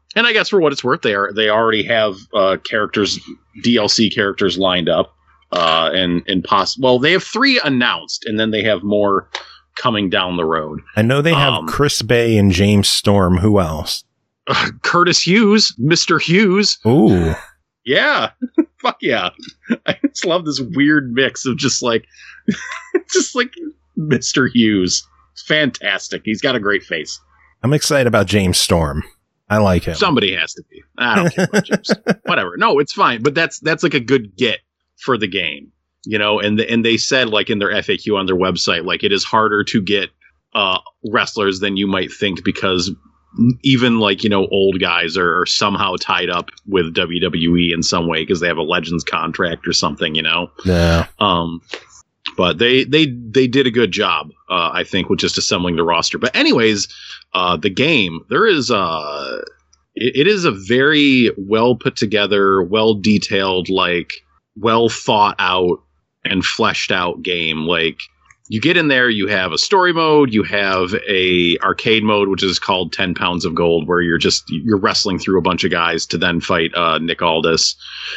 And I guess for what it's worth, they are they already have uh, characters, D L C characters lined up, uh, and and poss- Well, they have three announced, and then they have more coming down the road. I know they have um, Chris Bay and James Storm. Who else? Uh, Curtis Hughes, Mister Hughes. Ooh, yeah, fuck yeah! I just love this weird mix of just like, just like Mister Hughes. Fantastic. He's got a great face. I'm excited about James Storm. I like him. Somebody has to be. I don't care about James. Whatever. No, it's fine. But that's that's like a good get for the game, you know. And the, and they said like in their F A Q on their website, like it is harder to get uh, wrestlers than you might think because even like you know old guys are, are somehow tied up with W W E in some way because they have a Legends contract or something, you know. Yeah. Um. But they they they did a good job, uh, I think, with just assembling the roster. But anyways, uh, the game there is uh it, it is a very well put together, well detailed, like well thought out and fleshed out game. Like you get in there, you have a story mode, you have a arcade mode, which is called ten pounds of gold, where you're just you're wrestling through a bunch of guys to then fight uh, Nick Aldis.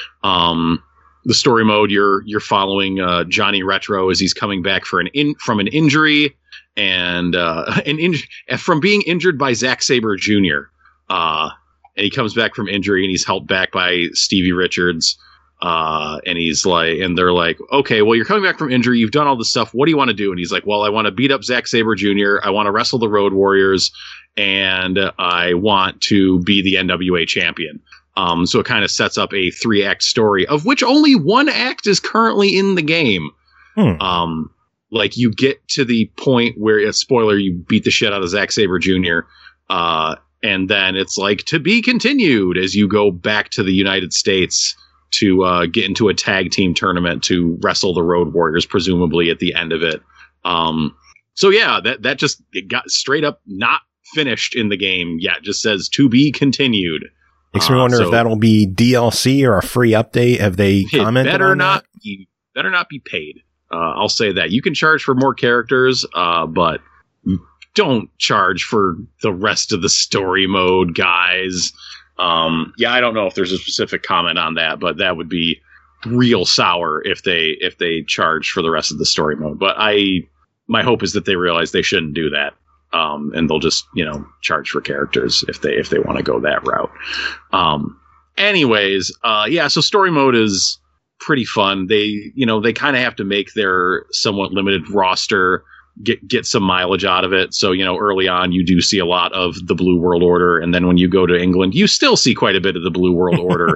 Um. The story mode, you're you're following uh, Johnny Retro as he's coming back for an in, from an injury and uh, an in, from being injured by Zack Sabre Junior Uh, and he comes back from injury and he's helped back by Stevie Richards. Uh, and he's like, and they're like, okay, well, you're coming back from injury. You've done all this stuff. What do you want to do? And he's like, well, I want to beat up Zack Sabre Junior I want to wrestle the Road Warriors, and I want to be the N W A champion. Um, so it kind of sets up a three act story of which only one act is currently in the game. Hmm. Um, like you get to the point where a spoiler, you beat the shit out of Zack Sabre Junior Uh, and then it's like to be continued as you go back to the United States to, uh, get into a tag team tournament to wrestle the Road Warriors, presumably at the end of it. Um, so yeah, that, that just it got straight up not finished in the game yet. It just says to be continued. Makes me wonder uh, so if that'll be D L C or a free update. Have they commented better on not that? be, better not be paid. Uh, I'll say that. You can charge for more characters, uh, but don't charge for the rest of the story mode, guys. Um, yeah, I don't know if there's a specific comment on that, but that would be real sour if they if they charge for the rest of the story mode. But I, my hope is that they realize they shouldn't do that. Um, and they'll just, you know, charge for characters if they if they want to go that route. Um, anyways, uh, yeah, so story mode is pretty fun. They, you know, they kind of have to make their somewhat limited roster get get some mileage out of it. So, you know, early on you do see a lot of the Blue World Order, and then when you go to England, you still see quite a bit of the Blue World Order.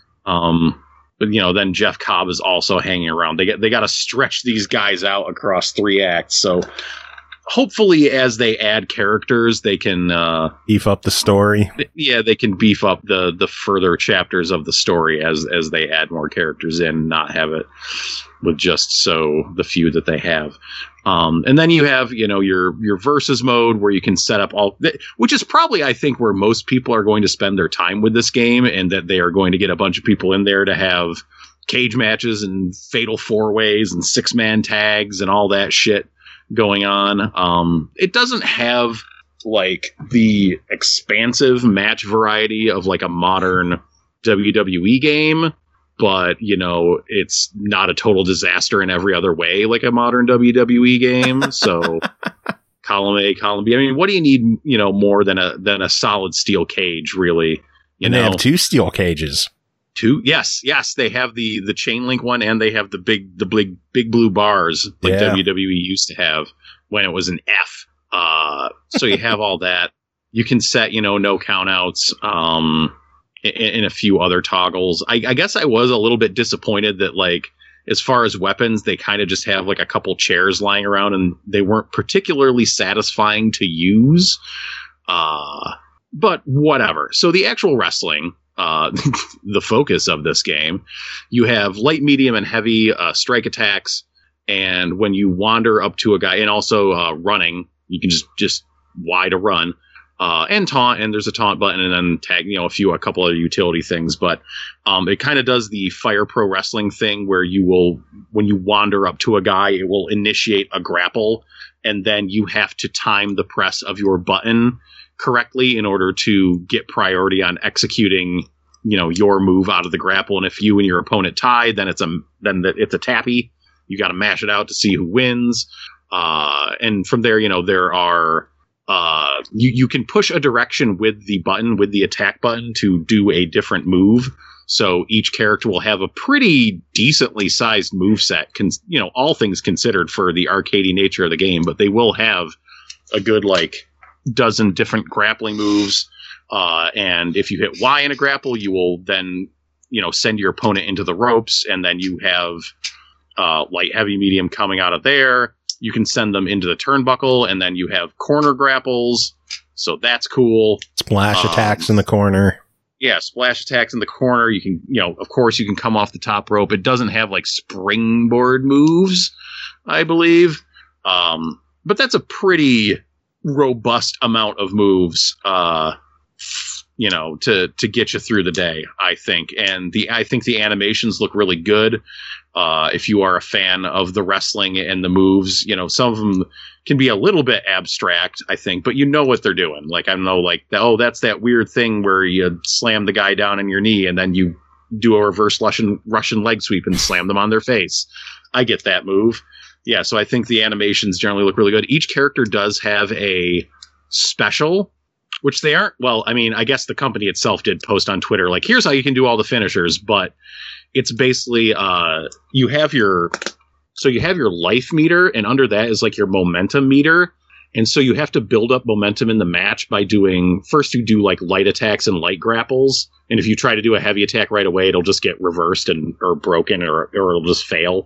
um, but you know, then Jeff Cobb is also hanging around. They get they got to stretch these guys out across three acts. So. Hopefully, as they add characters, they can uh, beef up the story. Th- yeah, they can beef up the the further chapters of the story as as they add more characters in, not have it with just so the few that they have. Um, and then you have, you know, your your versus mode where you can set up all, th- which is probably, I think, where most people are going to spend their time with this game, and that they are going to get a bunch of people in there to have cage matches and fatal four ways and six man tags and all that shit going on. Um, it doesn't have like the expansive match variety of like a modern W W E game, but you know, it's not a total disaster in every other way like a modern W W E game. So column A, column B. I mean, what do you need, you know, more than a than a solid steel cage, really? You and know, they have two steel cages. Two? Yes, yes. They have the the chain link one, and they have the big the big big blue bars like Yeah. W W E used to have when it was an F. Uh, so you have all that. You can set, you know, no countouts, um, and, and a few other toggles. I, I guess I was a little bit disappointed that, like, as far as weapons, they kind of just have like a couple chairs lying around, and they weren't particularly satisfying to use. Uh, but whatever. So the actual wrestling. Uh, the focus of this game, you have light, medium, and heavy uh, strike attacks, and when you wander up to a guy, and also uh, running, you can just just Y to run, uh, and taunt, and there's a taunt button, and then tag, you know, a few, a couple of utility things, but um, it kind of does the Fire Pro Wrestling thing where you will, when you wander up to a guy, it will initiate a grapple, and then you have to time the press of your button correctly in order to get priority on executing, you know, your move out of the grapple. And if you and your opponent tie, then it's a then the, it's a tappy. You got to mash it out to see who wins. Uh, and from there, you know, there are uh, you you can push a direction with the button, with the attack button, to do a different move. So each character will have a pretty decently sized moveset, con- you know, all things considered for the arcadey nature of the game, but they will have a good, like, dozen different grappling moves. Uh, and if you hit Y in a grapple, you will then, you know, send your opponent into the ropes, and then you have uh, light, heavy, medium coming out of there. You can send them into the turnbuckle, and then you have corner grapples. So that's cool. Splash um, attacks in the corner. Yeah, splash attacks in the corner. You can, you know, of course, you can come off the top rope. It doesn't have like springboard moves, I believe. Um, but that's a pretty robust amount of moves, uh, you know, to to get you through the day, I think. And the I think the animations look really good. Uh, if you are a fan of the wrestling and the moves, you know, some of them can be a little bit abstract, I think, but you know what they're doing. Like, I know, like, oh, that's that weird thing where you slam the guy down on your knee and then you do a reverse Russian Russian leg sweep and slam them on their face. I get that move. Yeah, so I think the animations generally look really good. Each character does have a special, which they aren't. Well, I mean, I guess the company itself did post on Twitter, like, here's how you can do all the finishers, but it's basically uh, you have your so you have your life meter, and under that is like your momentum meter. And so you have to build up momentum in the match by doing, first you do like light attacks and light grapples. And if you try to do a heavy attack right away, it'll just get reversed and or broken or, or it'll just fail.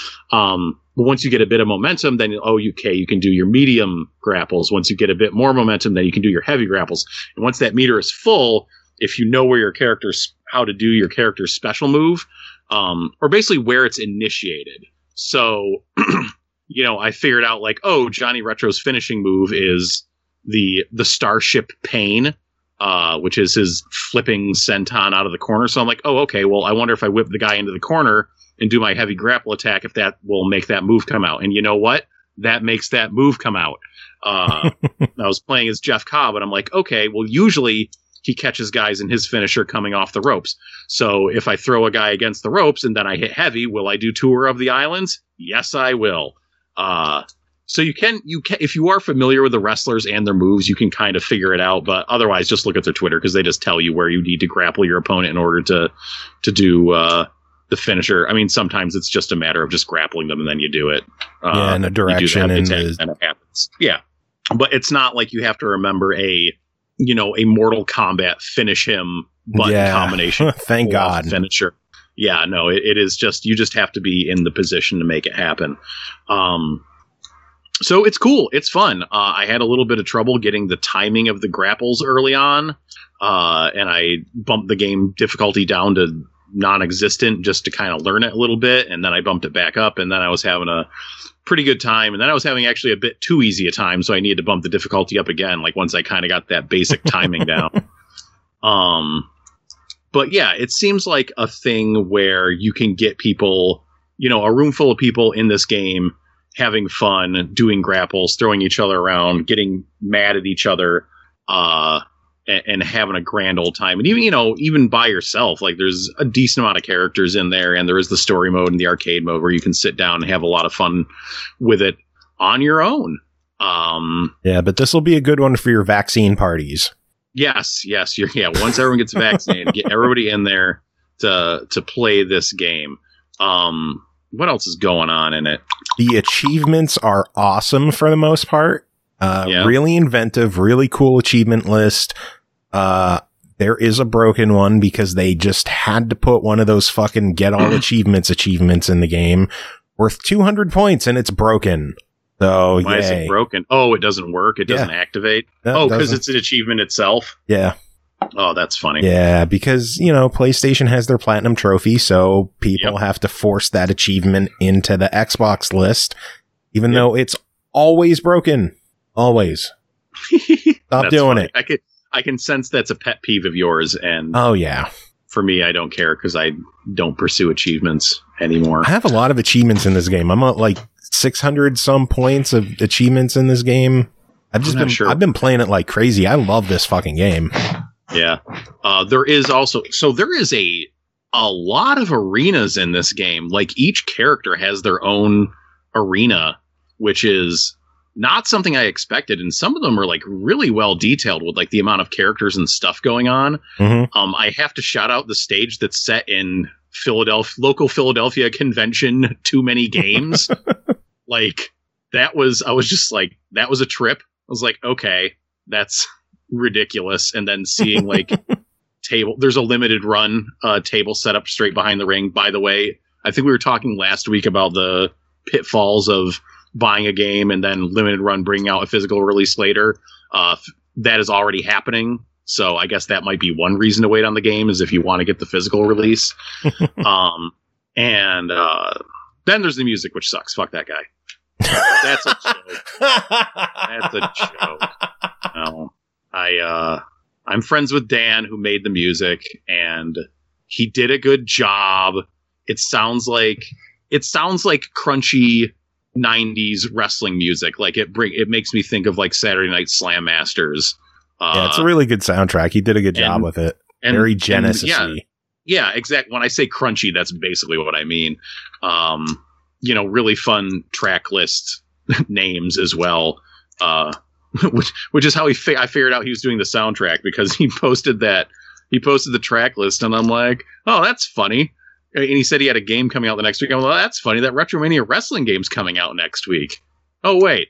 Um, but once you get a bit of momentum, then, oh, okay, you can do your medium grapples. Once you get a bit more momentum, then you can do your heavy grapples. And once that meter is full, if you know where your character's, how to do your character's special move, um, or basically where it's initiated. So, you know, I figured out like, oh, Johnny Retro's finishing move is the the Starship Pain, uh, which is his flipping senton out of the corner. So I'm like, oh, okay, well, I wonder if I whip the guy into the corner and do my heavy grapple attack, if that will make that move come out. And you know what? That makes that move come out. Uh, I was playing as Jeff Cobb, and I'm like, okay, well, usually he catches guys in his finisher coming off the ropes. So if I throw a guy against the ropes and then I hit heavy, will I do Tour of the Islands? Yes, I will. Uh, so you can, you can, if you are familiar with the wrestlers and their moves, you can kind of figure it out. But otherwise, just look at their Twitter, because they just tell you where you need to grapple your opponent in order to to do uh, the finisher. I mean, sometimes it's just a matter of just grappling them and then you do it. Uh, yeah, in a direction, and, the- and it happens. Yeah, but it's not like you have to remember a, you know, a Mortal Kombat finish him button yeah. combination. Thank God. Finisher. Yeah, no, it, it is just, you just have to be in the position to make it happen. Um, so it's cool. It's fun. Uh, I had a little bit of trouble getting the timing of the grapples early on. Uh, and I bumped the game difficulty down to non-existent just to kind of learn it a little bit. And then I bumped it back up, and then I was having a pretty good time. And then I was having actually a bit too easy a time. So I needed to bump the difficulty up again. Like once I kind of got that basic timing down. Um, But yeah, it seems like a thing where you can get people, you know, a room full of people in this game having fun, doing grapples, throwing each other around, getting mad at each other, uh, and, and having a grand old time. And even, you know, even by yourself, like there's a decent amount of characters in there, and there is the story mode and the arcade mode where you can sit down and have a lot of fun with it on your own. Um, yeah, but this will be a good one for your vaccine parties. Yes, yes, you're, yeah. Once everyone gets vaccinated, get everybody in there to to play this game. Um, what else is going on in it? The achievements are awesome for the most part. Uh, Yeah. Really inventive, really cool achievement list. Uh, there is a broken one because they just had to put one of those fucking get all achievements achievements in the game, worth two hundred points, and it's broken. So Why yay. is it broken? Oh, it doesn't work. It doesn't Yeah. activate. That oh, because doesn't- it's an achievement itself. Yeah. Oh, that's funny. Yeah, because, you know, PlayStation has their platinum trophy, so people Yep. have to force that achievement into the Xbox list, even Yep. though it's always broken. Always. Stop That's doing funny. it. I can I can sense that's a pet peeve of yours, and Oh, yeah. for me, I don't care because I don't pursue achievements anymore. I have a lot of achievements in this game. I'm at like six hundred some points of achievements in this game. I've just I'm been not sure. I've been playing it like crazy. I love this fucking game. Yeah. Uh, there is also, so there is a, a lot of arenas in this game. Like each character has their own arena, which is not something I expected. And some of them are like really well detailed with like the amount of characters and stuff going on. Mm-hmm. Um, I have to shout out the stage that's set in Philadelphia, local Philadelphia convention, too many games. Like that was, I was just like, that was a trip. I was like, okay, that's ridiculous. And then seeing like table, there's a limited run uh, table set up straight behind the ring. By the way, I think we were talking last week about the pitfalls of buying a game and then limited run bringing out a physical release later. Uh, that is already happening. So I guess that might be one reason to wait on the game, is if you want to get the physical release. um, and uh, then there's the music, which sucks. Fuck that guy. That's a joke. That's a joke. No, I uh, I'm friends with Dan, who made the music, and he did a good job. It sounds like it sounds like crunchy nineties wrestling music. Like it bring it makes me think of like Saturday Night Slam Masters. Uh, yeah, it's a really good soundtrack. He did a good job and, with it. And, Very Genesis-y. Yeah, yeah, exactly. When I say crunchy, that's basically what I mean. Um, you know, really fun track list names as well. Uh, which which is how he fi- I figured out he was doing the soundtrack, because he posted that he posted the track list, and I'm like, oh, that's funny. And he said he had a game coming out the next week. I'm like, oh, that's funny. That Retromania wrestling game's coming out next week. Oh wait.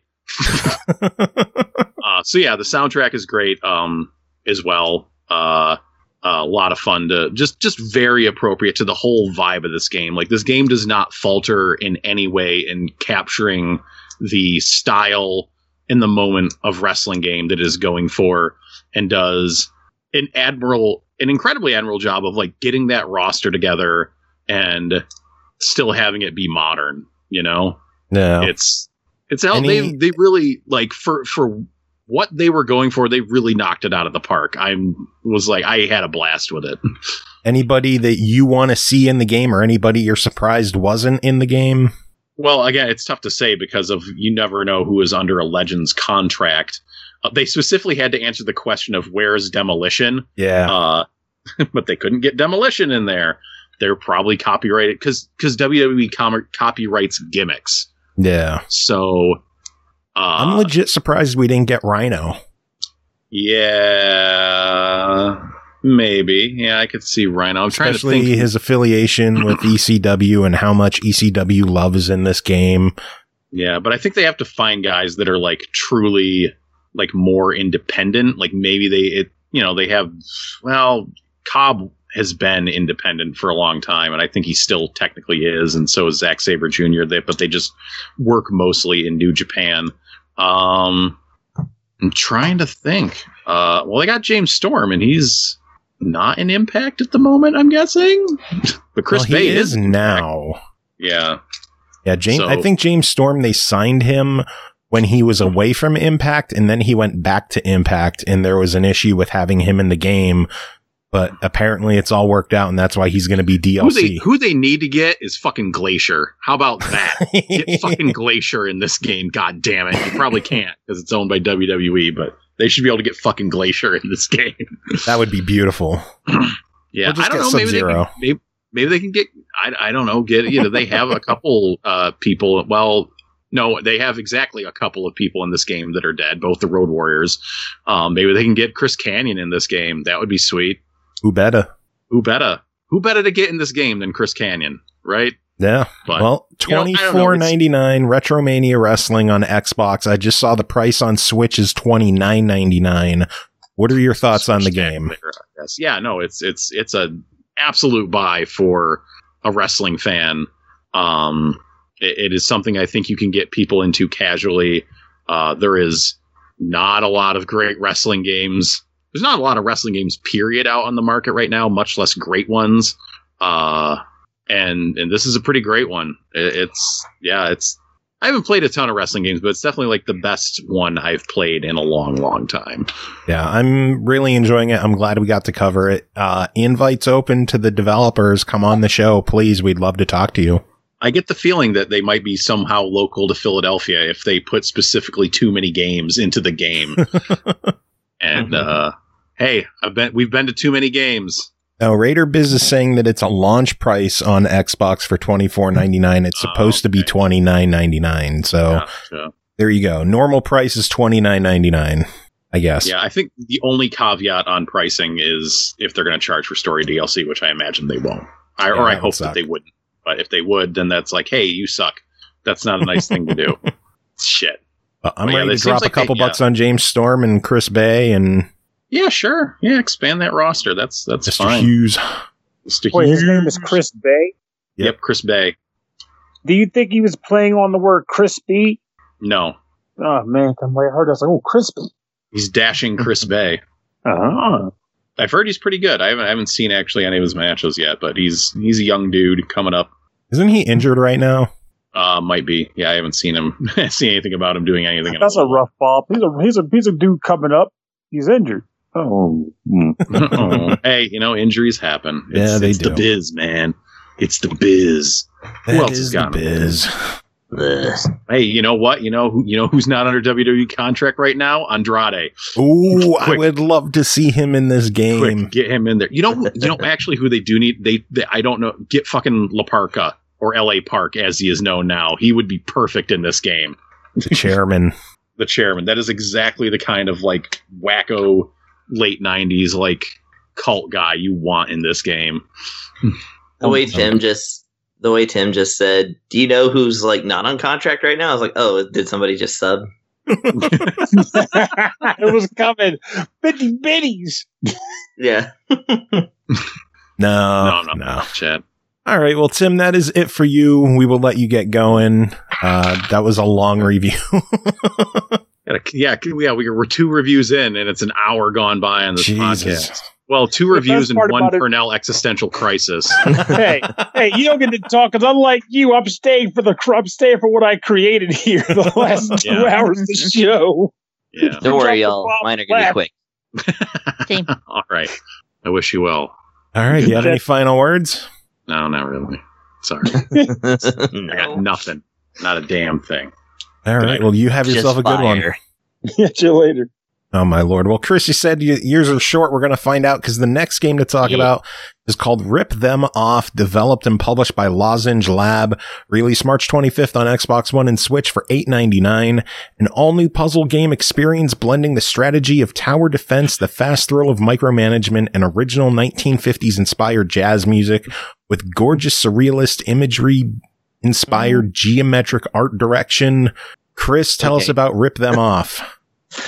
uh, so yeah, the soundtrack is great um, as well. Uh, a lot of fun to just just very appropriate to the whole vibe of this game. Like this game does not falter in any way in capturing the style in the moment of wrestling game that it is going for, and does an admiral, an incredibly admirable job of like getting that roster together and still having it be modern. You know, no, it's it's how Any- they they really like for for what they were going for. They really knocked it out of the park. I was like, I had a blast with it. Anybody that you want to see in the game, or anybody you're surprised wasn't in the game? Well, again, it's tough to say because of you never know who is under a Legends contract. Uh, they specifically had to answer the question of where's Demolition. Yeah. Uh, but they couldn't get Demolition in there. They're probably copyrighted because because W W E com- copyrights gimmicks. Yeah. So uh, I'm legit surprised we didn't get Rhino. Yeah, maybe. Yeah, I could see Rhino. I'm Especially trying to think. his affiliation with E C W and how much E C W love is in this game. Yeah, but I think they have to find guys that are like truly like more independent. Like maybe they, it, you know, they have. Well, Cobb has been independent for a long time, and I think he still technically is, and so is Zack Sabre Junior They, but they just work mostly in New Japan. Um, I'm trying to think. Uh, well, they got James Storm, and he's not in Impact at the moment, I'm guessing. But Chris well, he Bay is is now. Yeah. Yeah, James. So- I think James Storm, they signed him when he was away from Impact, and then he went back to Impact, and there was an issue with having him in the game. But apparently it's all worked out, and that's why he's going to be D L Who C. they, who they need to get is fucking Glacier. How about that? Get fucking Glacier in this game. God damn it. You probably can't because it's owned by W W E, but they should be able to get fucking Glacier in this game. That would be beautiful. Yeah, We'll just I don't get know. Maybe they, Sub-Zero. can, maybe, maybe they can get, I, I don't know, get, you know, they have a couple uh, people. Well, no, they have exactly a couple of people in this game that are dead, both the Road Warriors. Um, maybe they can get Chris Kanyon in this game. That would be sweet. Who better? Who better? Who better to get in this game than Chris Kanyon, right? Yeah. But, well, you know, I don't know, twenty-four ninety-nine Retromania Wrestling on Xbox. I just saw the price on Switch is twenty-nine ninety-nine. What are your thoughts on the game? There, I guess. Yeah, no, it's it's it's a absolute buy for a wrestling fan. Um, it, it is something I think you can get people into casually. Uh, there is not a lot of great wrestling games. There's not a lot of wrestling games, period, out on the market right now, much less great ones. Uh, and and this is a pretty great one. It, it's, yeah, it's, I haven't played a ton of wrestling games, but it's definitely like the best one I've played in a long, long time. Yeah, I'm really enjoying it. I'm glad we got to cover it. Uh, invites open to the developers. Come on the show, please. We'd love to talk to you. I get the feeling that they might be somehow local to Philadelphia if they put specifically too many games into the game. And uh, hey, I've been we've been to too many games. Now, Raider Biz is saying that it's a launch price on Xbox for twenty-four ninety-nine. It's supposed oh, okay. to be twenty-nine ninety-nine. So gotcha. There you go. Normal price is twenty-nine ninety-nine, I guess. Yeah, I think the only caveat on pricing is if they're going to charge for story D L C, which I imagine they won't. I, yeah, or I hope suck. that they wouldn't. But if they would, then that's like, hey, you suck. That's not a nice thing to do. Shit. Uh, I'm but ready yeah, to drop a couple they, bucks yeah. on James Storm and Chris Bay and... Yeah, sure. Yeah, expand that roster. That's that's Mister fine. Hughes. Mister Wait, Hughes. his name is Chris Bay? Yep. yep, Chris Bay. Do you think he was playing on the word crispy? No. Oh, man. I heard I was like, oh, crispy. He's dashing Chris Bay. Uh-huh. I've heard he's pretty good. I haven't I haven't seen actually any of his matches yet, but he's he's a young dude coming up. Isn't he injured right now? Uh, might be. Yeah, I haven't seen him see anything about him doing anything. That's a rough Bob. He's a he's a he's a dude coming up. He's injured. Oh. oh. Hey, you know, injuries happen. It's, yeah, they it's do. the biz, man. It's the biz. That Who else is has got the biz? Hey, you know what? You know who? You know who's not under W W E contract right now? Andrade. Ooh, I would love to see him in this game. Quick, get him in there. You know, you know, actually, who they do need? They, they I don't know. Get fucking La Parka or L A Park, as he is known now. He would be perfect in this game. The chairman. The chairman. That is exactly the kind of like wacko late nineties like cult guy you want in this game. The way Tim just. The way Tim just said, do you know who's like not on contract right now? I was like, oh, did somebody just sub? It was coming. fifty biddies. Yeah. no, no, no, no. Chad. All right. Well, Tim, that is it for you. We will let you get going. Uh, that was a long review. yeah, yeah, we we're two reviews in, and it's an hour gone by on this Jesus. podcast. Well, two reviews and one Purnell existential crisis. hey, hey, you don't get to talk because unlike you, I'm staying for the I'm staying for what I created here the last two yeah. hours of the show. Yeah. Don't worry, y'all. Mine are gonna be quick. Same. All right. I wish you well. All right. You have any final words? No, not really. Sorry. no. I got nothing. Not a damn thing. All right. Well, you have yourself Just a good fire. one. Catch you later. Oh, my Lord. Well, Chris, you said you, years are short. We're going to find out because the next game to talk yeah. about is called Rip Them Off, developed and published by Lozenge Lab, released March twenty-fifth on Xbox One and Switch for eight ninety-nine. An all-new puzzle game experience blending the strategy of tower defense, the fast thrill of micromanagement, and original nineteen fifties-inspired jazz music with gorgeous surrealist imagery-inspired geometric art direction. Chris, tell okay. us about Rip Them Off.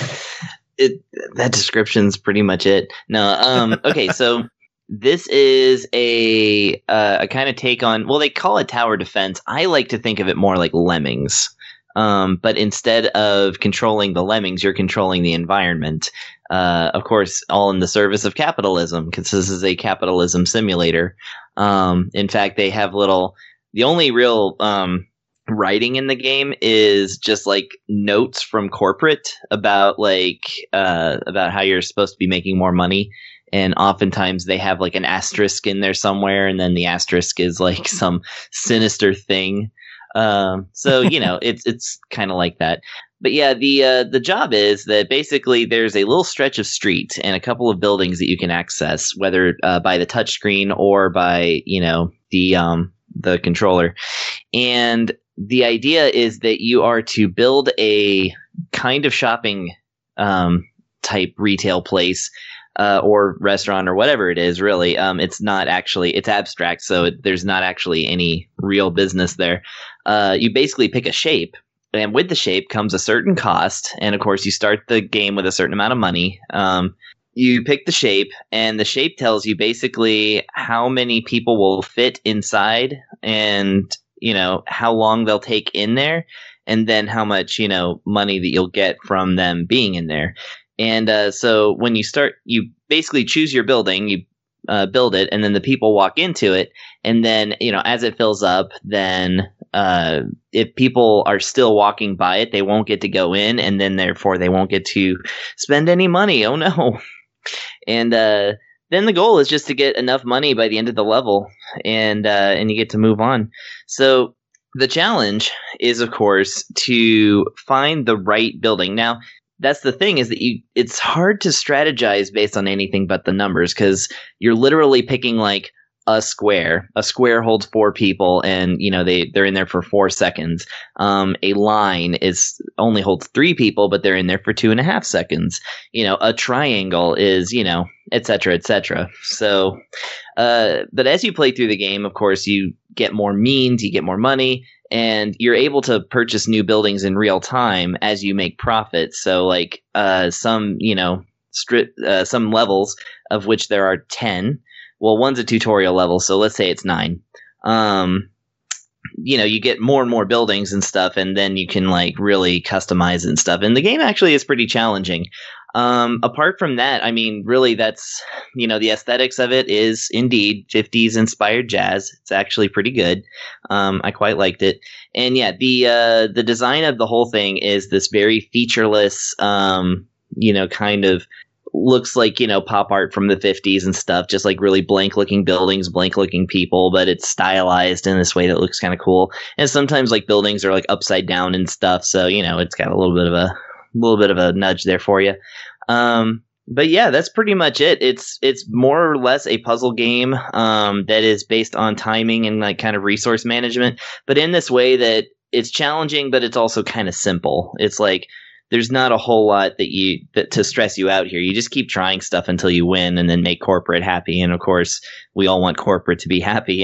It, that description's pretty much it. No, um, okay, so this is a uh, a kind of take on. Well, they call it tower defense. I like to think of it more like Lemmings, um, but instead of controlling the lemmings, you're controlling the environment. Uh, of course, all in the service of capitalism, because this is a capitalism simulator. Um, in fact, they have little. The only real um, writing in the game is just like notes from corporate about like uh about how you're supposed to be making more money, and oftentimes they have like an asterisk in there somewhere, and then the asterisk is like some sinister thing. Um so you know it's it's kind of like that. But yeah, the uh the job is that basically there's a little stretch of street and a couple of buildings that you can access, whether uh, by the touchscreen or by you know the um the controller. And the idea is that you are to build a kind of shopping um, type retail place uh, or restaurant or whatever it is, really. Um, it's not actually, it's abstract, so it, there's not actually any real business there. Uh, you basically pick a shape, and with the shape comes a certain cost. And of course, you start the game with a certain amount of money. Um, you pick the shape, and the shape tells you basically how many people will fit inside and you know, how long they'll take in there, and then how much, you know, money that you'll get from them being in there. And uh, so when you start, you basically choose your building, you uh, build it, and then the people walk into it. And then, you know, as it fills up, then uh, if people are still walking by it, they won't get to go in, and then therefore they won't get to spend any money. Oh, no. And uh, then the goal is just to get enough money by the end of the level, and uh, and you get to move on. So the challenge is, of course, to find the right building. Now, that's the thing, is that you it's hard to strategize based on anything but the numbers, because you're literally picking like a square. A square holds four people, and you know they they're in there for four seconds. Um, a line is only holds three people, but they're in there for two and a half seconds. You know, a triangle is, you know, et cetera, et cetera. So, uh, but as you play through the game, of course, you get more means, you get more money, and you're able to purchase new buildings in real time as you make profits. So, like, uh, some, you know, stri- uh, some levels, of which there are ten. Well, one's a tutorial level, so let's say it's nine. Um, you know, you get more and more buildings and stuff, and then you can like really customize it and stuff. And the game actually is pretty challenging. Um, apart from that, I mean, really, that's, you know, the aesthetics of it is indeed fifties inspired jazz. It's actually pretty good. Um, I quite liked it. And yeah, the uh, the design of the whole thing is this very featureless, um, you know, kind of looks like, you know, pop art from the fifties and stuff, just like really blank looking buildings, blank looking people, but it's stylized in this way that looks kind of cool. And sometimes like buildings are like upside down and stuff. So, you know, it's got a little bit of a little bit of a nudge there for you. Um, but yeah, that's pretty much it. It's, it's more or less a puzzle game, um, that is based on timing and like kind of resource management, but in this way that it's challenging, but it's also kind of simple. It's like, there's not a whole lot that you that to stress you out here. You just keep trying stuff until you win, and then make corporate happy. And of course, we all want corporate to be happy.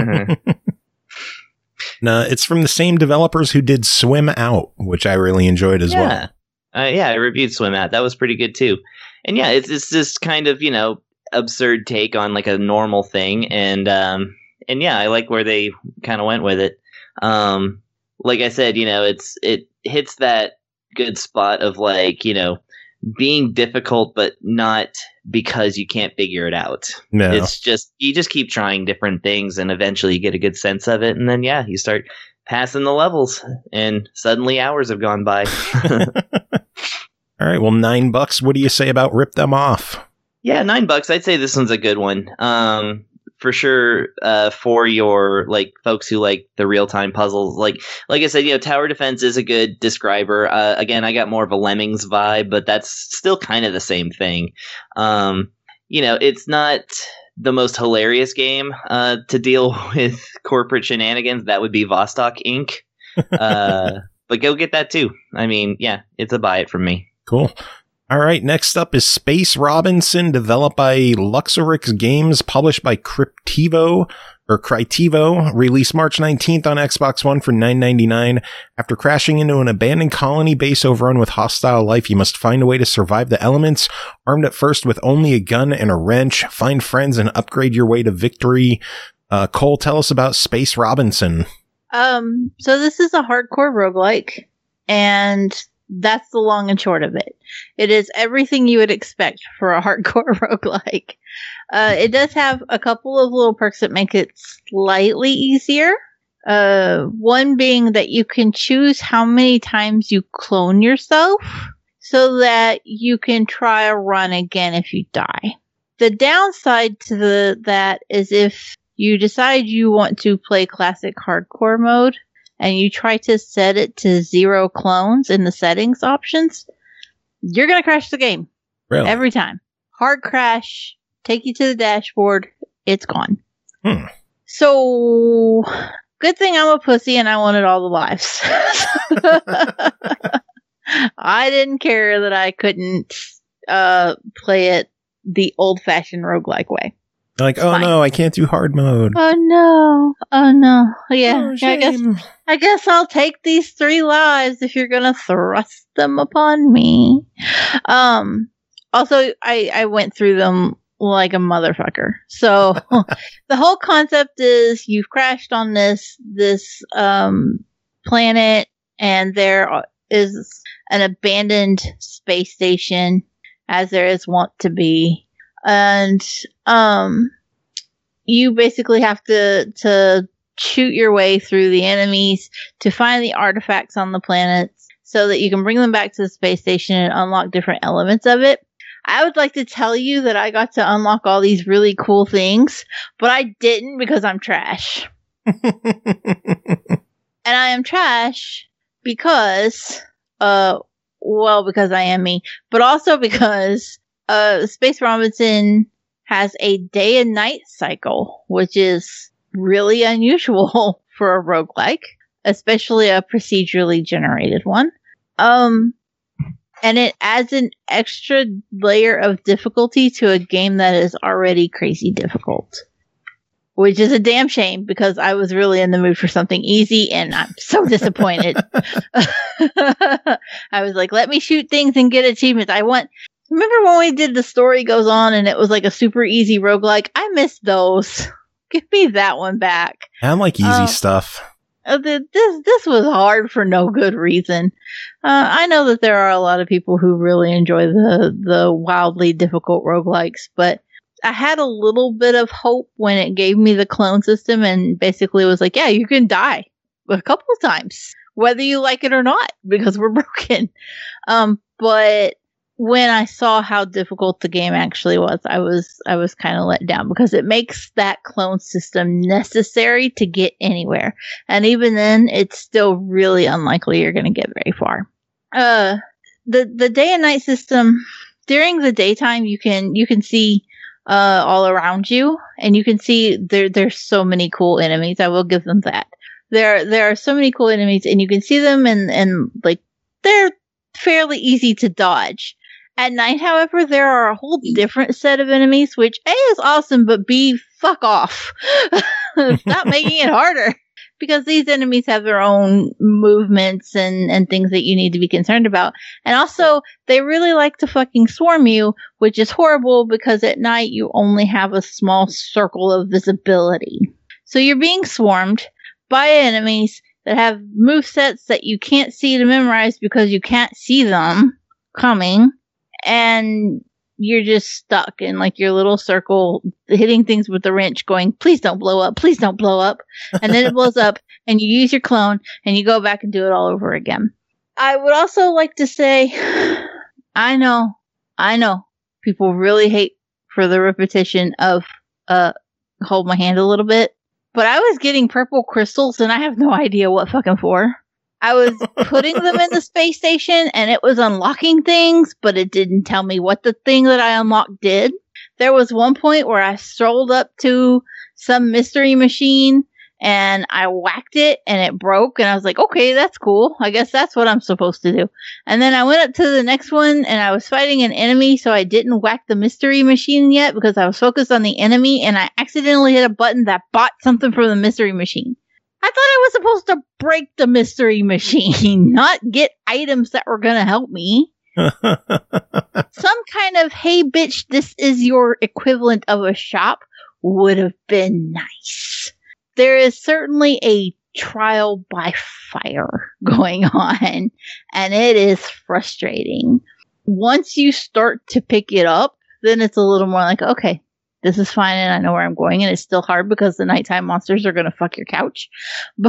No, it's from the same developers who did Swim Out, which I really enjoyed as yeah. well. Uh, yeah, I reviewed Swim Out. That was pretty good too. And yeah, it's it's this kind of, you know, absurd take on like a normal thing, and um and yeah, I like where they kind of went with it. Um, like I said, you know, it's it hits that good spot of like, you know, being difficult, but not because you can't figure it out. No. It's just, you just keep trying different things, and eventually you get a good sense of it. And then, yeah, you start passing the levels, and suddenly hours have gone by. All right. Well, nine bucks. What do you say about Rip Them Off? Yeah, nine bucks. I'd say this one's a good one. Um, for sure, uh, for your like folks who like the real time puzzles, like like I said, you know, Tower Defense is a good describer. Uh, again, I got more of a Lemmings vibe, but that's still kind of the same thing. Um, you know, it's not the most hilarious game uh, to deal with corporate shenanigans. That would be Vostok Incorporated. Uh, but go get that too. I mean, yeah, it's a buy it from me. Cool. All right, next up is Space Robinson, developed by Luxorix Games, published by Cryptivo, or Crytivo, released March nineteenth on Xbox One for nine ninety-nine. After crashing into an abandoned colony base overrun with hostile life, you must find a way to survive the elements, armed at first with only a gun and a wrench. Find friends and upgrade your way to victory. Uh, Cole, tell us about Space Robinson. Um, so this is a hardcore roguelike, and that's the long and short of it. It is everything you would expect for a hardcore roguelike. Uh, it does have a couple of little perks that make it slightly easier. Uh, one being that you can choose how many times you clone yourself so that you can try a run again if you die. The downside to the, that is if you decide you want to play classic hardcore mode, and you try to set it to zero clones in the settings options, you're going to crash the game. Really? Every time. Hard crash, take you to the dashboard, it's gone. Hmm. So, good thing I'm a pussy and I wanted all the lives. I didn't care that I couldn't uh, play it the old-fashioned roguelike way. Like, oh Fine. no, I can't do hard mode. Oh no. Oh no. Yeah. Oh, I guess shame. I guess I'll take these three lives if you're gonna thrust them upon me. Um also I, I went through them like a motherfucker. So the whole concept is you've crashed on this this um planet, and there is an abandoned space station, as there is wont to be. And um, you basically have to to shoot your way through the enemies to find the artifacts on the planets so that you can bring them back to the space station and unlock different elements of it. I would like to tell you that I got to unlock all these really cool things, but I didn't because I'm trash. And I am trash because, uh, well, because I am me, but also because, uh, Space Robinson has a day and night cycle, which is really unusual for a roguelike, especially a procedurally generated one. Um, and it adds an extra layer of difficulty to a game that is already crazy difficult. Which is a damn shame because I was really in the mood for something easy and I'm so disappointed. I was like, let me shoot things and get achievements. I want, remember when we did The Story Goes On and it was like a super easy roguelike? I miss those. Give me that one back. I like easy uh, stuff. Uh, this, this was hard for no good reason. Uh, I know that there are a lot of people who really enjoy the, the wildly difficult roguelikes, but I had a little bit of hope when it gave me the clone system and basically was like, yeah, you can die a couple of times, whether you like it or not, because we're broken. Um, but when I saw how difficult the game actually was, I was, I was kind of let down because it makes that clone system necessary to get anywhere. And even then, it's still really unlikely you're going to get very far. Uh, the, the day and night system, during the daytime, you can, you can see Uh, all around you, and you can see there there's so many cool enemies. I will give them that. There there are so many cool enemies, and you can see them, and and like they're fairly easy to dodge. At night, however, there are a whole different set of enemies, which A is awesome, but B, fuck off. Stop making it harder. Because these enemies have their own movements and, and things that you need to be concerned about. And also, they really like to fucking swarm you, which is horrible because at night you only have a small circle of visibility. So you're being swarmed by enemies that have movesets that you can't see to memorize because you can't see them coming. And you're just stuck in like your little circle, hitting things with the wrench going, please don't blow up, please don't blow up. And then it blows up and you use your clone and you go back and do it all over again. I would also like to say, I know, I know people really hate for the repetition of, uh, hold my hand a little bit, but I was getting purple crystals and I have no idea what fucking for. I was putting them in the space station and it was unlocking things, but it didn't tell me what the thing that I unlocked did. There was one point where I strolled up to some mystery machine and I whacked it and it broke and I was like, okay, that's cool. I guess that's what I'm supposed to do. And then I went up to the next one and I was fighting an enemy, so I didn't whack the mystery machine yet because I was focused on the enemy and I accidentally hit a button that bought something from the mystery machine. I thought I was supposed to break the mystery machine, not get items that were going to help me. Some kind of, hey, bitch, this is your equivalent of a shop would have been nice. There is certainly a trial by fire going on, and it is frustrating. Once you start to pick it up, then it's a little more like, okay, this is fine and I know where I'm going, and it's still hard because the nighttime monsters are going to fuck your couch. But,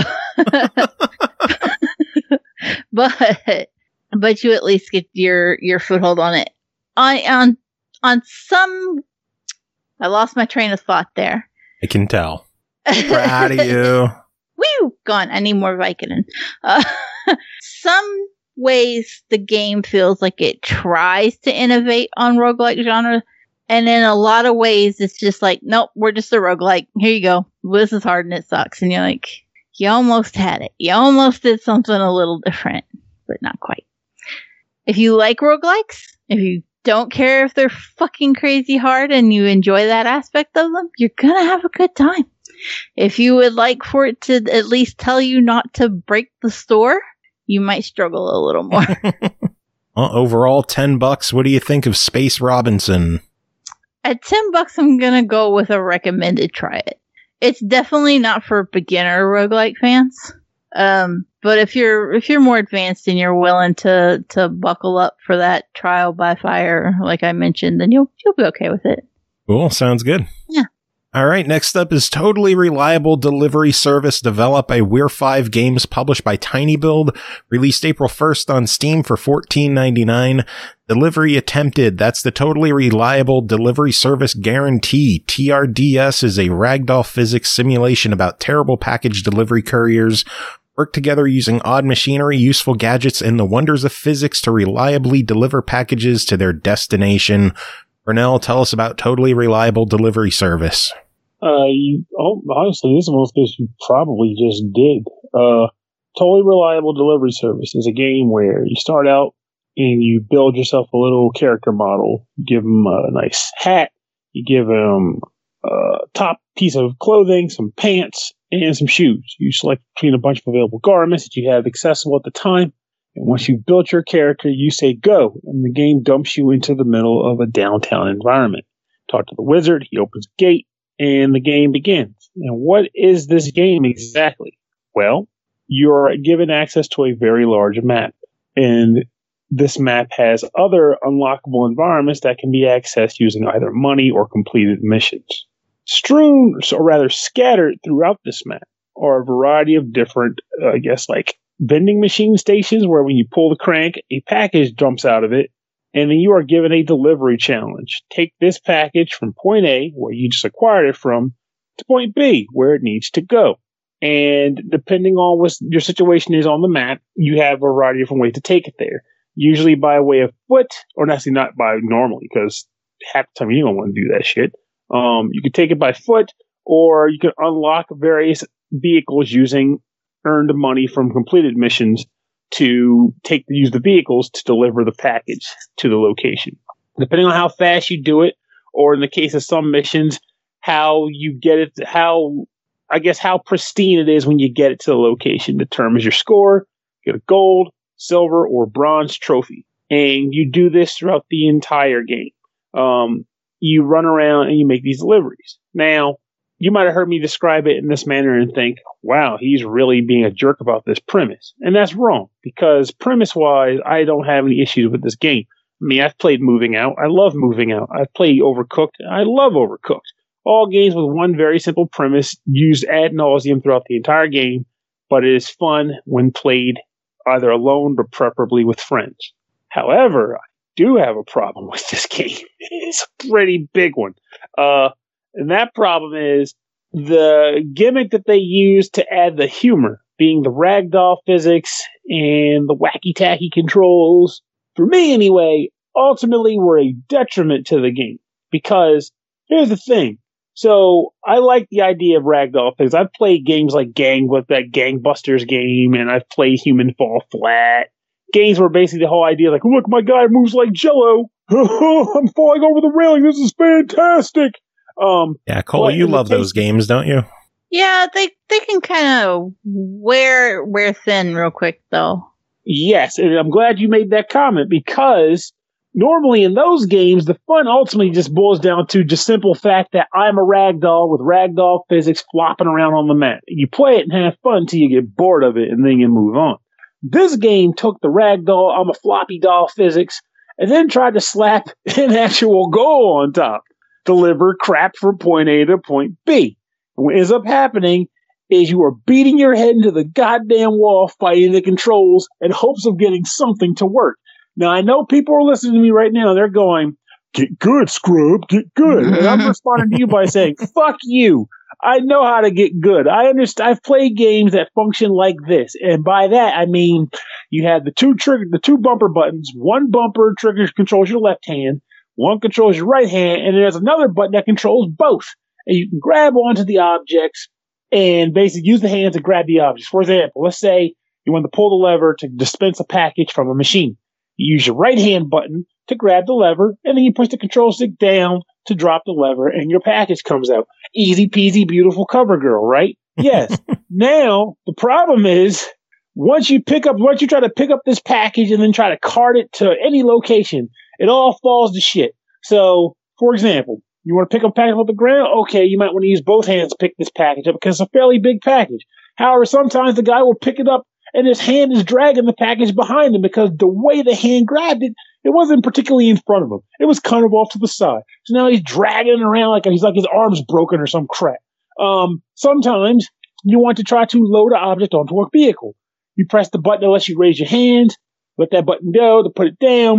but, but you at least get your, your foothold on it. I, on, on some, I lost my train of thought there. I can tell. Proud of you. Woo! Gone. I need more Vicodin. Uh, some ways the game feels like it tries to innovate on roguelike genre. And in a lot of ways, it's just like, nope, we're just a roguelike. Here you go. This is hard and it sucks. And you're like, you almost had it. You almost did something a little different, but not quite. If you like roguelikes, if you don't care if they're fucking crazy hard and you enjoy that aspect of them, you're gonna have a good time. If you would like for it to at least tell you not to break the store, you might struggle a little more. Well, overall, ten bucks. What do you think of Space Robinson? At ten bucks, I'm gonna go with a recommended try it. It's definitely not for beginner roguelike fans. Um, but if you're if you're more advanced and you're willing to to buckle up for that trial by fire, like I mentioned, then you'll you'll be okay with it. Cool, sounds good. Yeah. All right, next up is Totally Reliable Delivery Service, developed by We're five Games, published by TinyBuild, released April first on Steam for fourteen ninety-nine. Delivery attempted. That's the Totally Reliable Delivery Service Guarantee. T R D S is a ragdoll physics simulation about terrible package delivery couriers. work together using odd machinery, useful gadgets, and the wonders of physics to reliably deliver packages to their destination. Ronell, tell us about Totally Reliable Delivery Service. Uh, you, oh, honestly, this is most of this you probably just did. Uh, Totally Reliable Delivery Service is a game where you start out and you build yourself a little character model. You give them a nice hat. You give them a top piece of clothing, some pants, and some shoes. You select between a bunch of available garments that you have accessible at the time. And once you've built your character, you say go, and the game dumps you into the middle of a downtown environment. Talk to the wizard. He opens a gate, and the game begins. And what is this game exactly? Well, you're given access to a very large map. And this map has other unlockable environments that can be accessed using either money or completed missions. Strewn, or rather scattered throughout this map, are a variety of different, uh, I guess, like vending machine stations where when you pull the crank, a package jumps out of it, and then you are given a delivery challenge. Take this package from point A, where you just acquired it from, to point B, where it needs to go. And depending on what your situation is on the map, you have a variety of different ways to take it there. Usually by way of foot, or actually not by normally, because half the time you don't want to do that shit. Um, you can take it by foot, or you can unlock various vehicles using earned money from completed missions to take use the vehicles to deliver the package to the location. Depending on how fast you do it, or in the case of some missions, how you get it, how I guess how pristine it is when you get it to the location determines your score. You get a gold, silver, or bronze trophy. And you do this throughout the entire game. Um, you run around and you make these deliveries. Now, you might have heard me describe it in this manner and think, wow, he's really being a jerk about this premise. And that's wrong, because premise-wise, I don't have any issues with this game. I mean, I've played Moving Out. I love Moving Out. I've played Overcooked. I love Overcooked. All games with one very simple premise used ad nauseum throughout the entire game, but it is fun when played either alone, but preferably with friends. However, I do have a problem with this game. It's a pretty big one. Uh, and that problem is the gimmick that they use to add the humor, being the ragdoll physics and the wacky-tacky controls, for me anyway, ultimately were a detriment to the game. Because here's the thing. So I like the idea of ragdoll physics. I've played games like Gang, with that Gangbusters game, and I've played Human Fall Flat. Games where basically the whole idea, like, look, my guy moves like Jello. I'm falling over the railing. This is fantastic. Um, yeah, Cole, you love those games, don't you? Yeah, they they can kind of wear wear thin real quick, though. Yes, and I'm glad you made that comment, because normally in those games, the fun ultimately just boils down to just simple fact that I'm a ragdoll with ragdoll physics flopping around on the mat. You play it and have fun until you get bored of it, and then you move on. This game took the ragdoll, I'm a floppy doll physics, and then tried to slap an actual goal on top. Deliver crap from point A to point B. And what ends up happening is you are beating your head into the goddamn wall fighting the controls in hopes of getting something to work. Now, I know people are listening to me right now. They're going, get good, scrub, get good. And I'm responding to you by saying, fuck you. I know how to get good. I understand. I've played games that function like this. And by that, I mean, you have the two trigger, the two bumper buttons. One bumper triggers controls your left hand. One controls your right hand. And there's another button that controls both. And you can grab onto the objects and basically use the hands to grab the objects. For example, let's say you want to pull the lever to dispense a package from a machine. You use your right hand button to grab the lever, and then you push the control stick down to drop the lever, and your package comes out. Easy peasy, beautiful cover girl, right? Yes. Now, the problem is, once you pick up, once you try to pick up this package and then try to cart it to any location, it all falls to shit. So, for example, you want to pick up a package off the ground? Okay, you might want to use both hands to pick this package up because it's a fairly big package. However, sometimes the guy will pick it up and his hand is dragging the package behind him because the way the hand grabbed it, it wasn't particularly in front of him. It was kind of off to the side. So now he's dragging it around like he's like his arm's broken or some crap. Um, sometimes you want to try to load an object onto a vehicle. You press the button that lets you raise your hand, let that button go to put it down.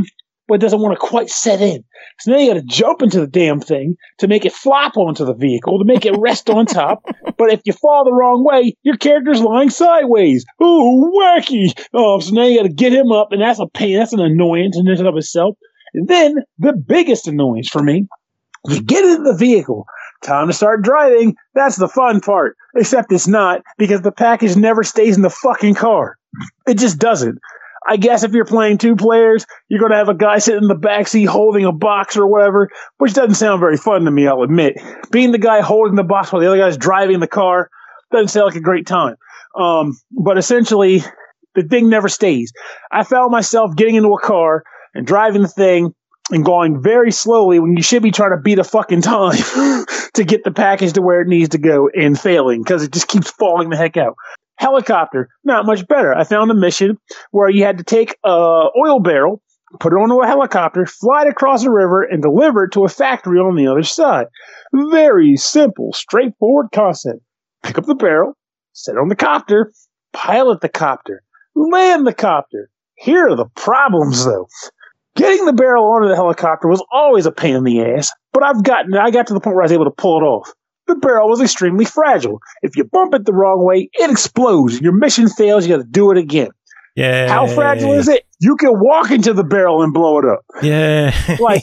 but it doesn't want to quite set in. So now you got to jump into the damn thing to make it flop onto the vehicle, to make it rest on top. But if you fall the wrong way, your character's lying sideways. Ooh, wacky. Oh, so now you got to get him up, and that's a pain. That's an annoyance in and of itself. And then the biggest annoyance for me, you get into the vehicle. Time to start driving. That's the fun part. Except it's not, because the package never stays in the fucking car. It just doesn't. I guess if you're playing two players, you're going to have a guy sitting in the backseat holding a box or whatever, which doesn't sound very fun to me, I'll admit. Being the guy holding the box while the other guy's driving the car doesn't sound like a great time. Um, but essentially, the thing never stays. I found myself getting into a car and driving the thing and going very slowly when you should be trying to beat a fucking time to get the package to where it needs to go, and failing because it just keeps falling the heck out. Helicopter, not much better. I found a mission where you had to take a oil barrel, put it onto a helicopter, fly it across a river, and deliver it to a factory on the other side. Very simple, straightforward concept. Pick up the barrel, set it on the copter, pilot the copter, land the copter. Here are the problems, though. Getting the barrel onto the helicopter was always a pain in the ass, but I've gotten, I got to the point where I was able to pull it off. The barrel was extremely fragile. If you bump it the wrong way, it explodes. Your mission fails. You got to do it again. Yeah. How fragile is it? You can walk into the barrel and blow it up. Yeah. Like,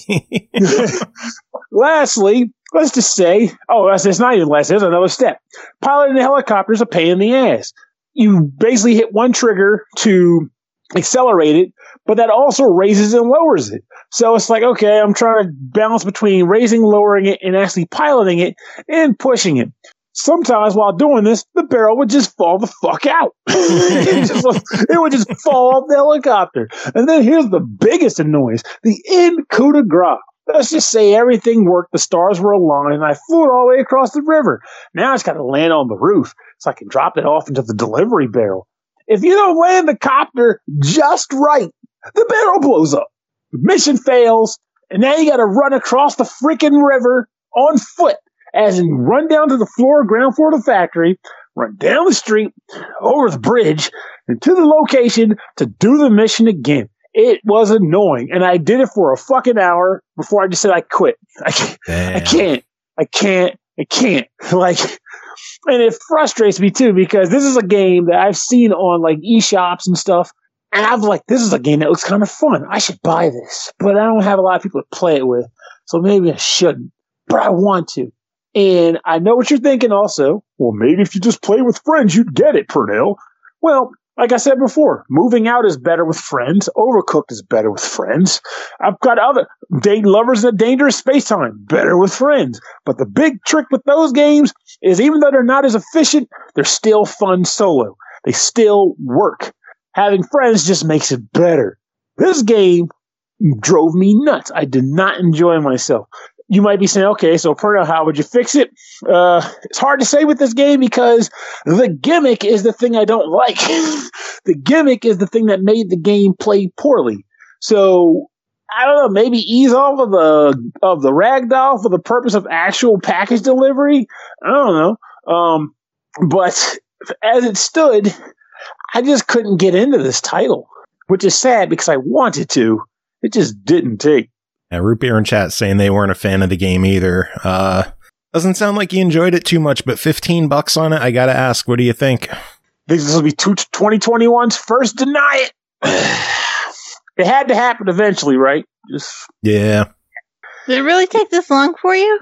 lastly, let's just say, oh, that's, it's not even last. There's another step. Piloting a helicopter is a pain in the ass. You basically hit one trigger to accelerate it, but that also raises and lowers it. So it's like, okay, I'm trying to balance between raising, lowering it, and actually piloting it and pushing it. Sometimes while doing this, the barrel would just fall the fuck out. it, just, it would just fall off the helicopter. And then here's the biggest annoyance, the end coup de grace. Let's just say everything worked, the stars were aligned, and I flew it all the way across the river. Now it's got to land on the roof so I can drop it off into the delivery barrel. If you don't land the copter just right, the barrel blows up. The mission fails, and now you got to run across the freaking river on foot, as in run down to the floor, ground floor of the factory, run down the street, over the bridge, and to the location to do the mission again. It was annoying, and I did it for a fucking hour before I just said I quit. I can't. I can't. I can't. I can't. Like, and it frustrates me too, because this is a game that I've seen on like eShops and stuff, and I'm like, this is a game that looks kind of fun. I should buy this, but I don't have a lot of people to play it with, so maybe I shouldn't. But I want to. And I know what you're thinking also. Well, maybe if you just play with friends, you'd get it, Pernell. Well, like I said before, moving out is better with friends. Overcooked is better with friends. I've got other date lovers in a dangerous space time. Better with friends. But the big trick with those games is even though they're not as efficient, they're still fun solo. They still work. Having friends just makes it better. This game drove me nuts. I did not enjoy myself. You might be saying, okay, so Pernell, how would you fix it? Uh, it's hard to say with this game because the gimmick is the thing I don't like. The gimmick is the thing that made the game play poorly. So, I don't know, maybe ease off of the of the ragdoll for the purpose of actual package delivery? I don't know. Um, but as it stood, I just couldn't get into this title, which is sad because I wanted to. It just didn't take. Yeah, Root Beer in chat saying they weren't a fan of the game either. Uh, doesn't sound like you enjoyed it too much, but fifteen bucks on it. I gotta ask, what do you think? This will be twenty twenty-one's first deny it. It had to happen eventually, right? Just yeah. Did it really take this long for you?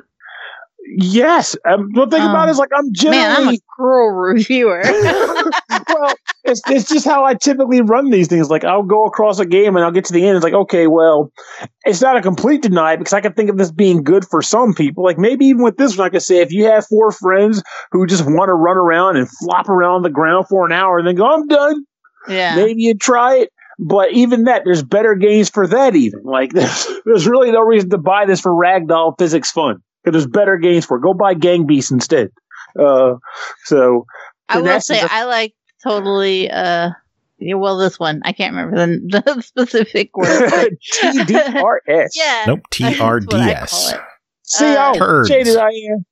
Yes. Um, the thing um, about it is, like, I'm generally... Man, I'm a cruel reviewer. Well, it's, it's just how I typically run these things. Like, I'll go across a game and I'll get to the end. It's like, okay, well, it's not a complete deny because I can think of this being good for some people. Like, maybe even with this one, I could say if you have four friends who just want to run around and flop around on the ground for an hour and then go, I'm done. Yeah. Maybe you'd try it. But even that, there's better games for that even. Like, there's, there's really no reason to buy this for ragdoll physics fun. Because there's better games for it. Go buy Gang Beasts instead. Uh, so I will say the- I like totally. Uh, well, this one I can't remember the, the specific word. T D R S. Yeah. Nope. T R D S. See how uh, shaded I am.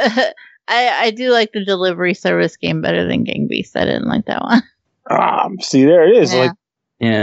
I I do like the delivery service game better than Gang Beasts. I didn't like that one. Um. See, there it is. Yeah. Like, yeah it's,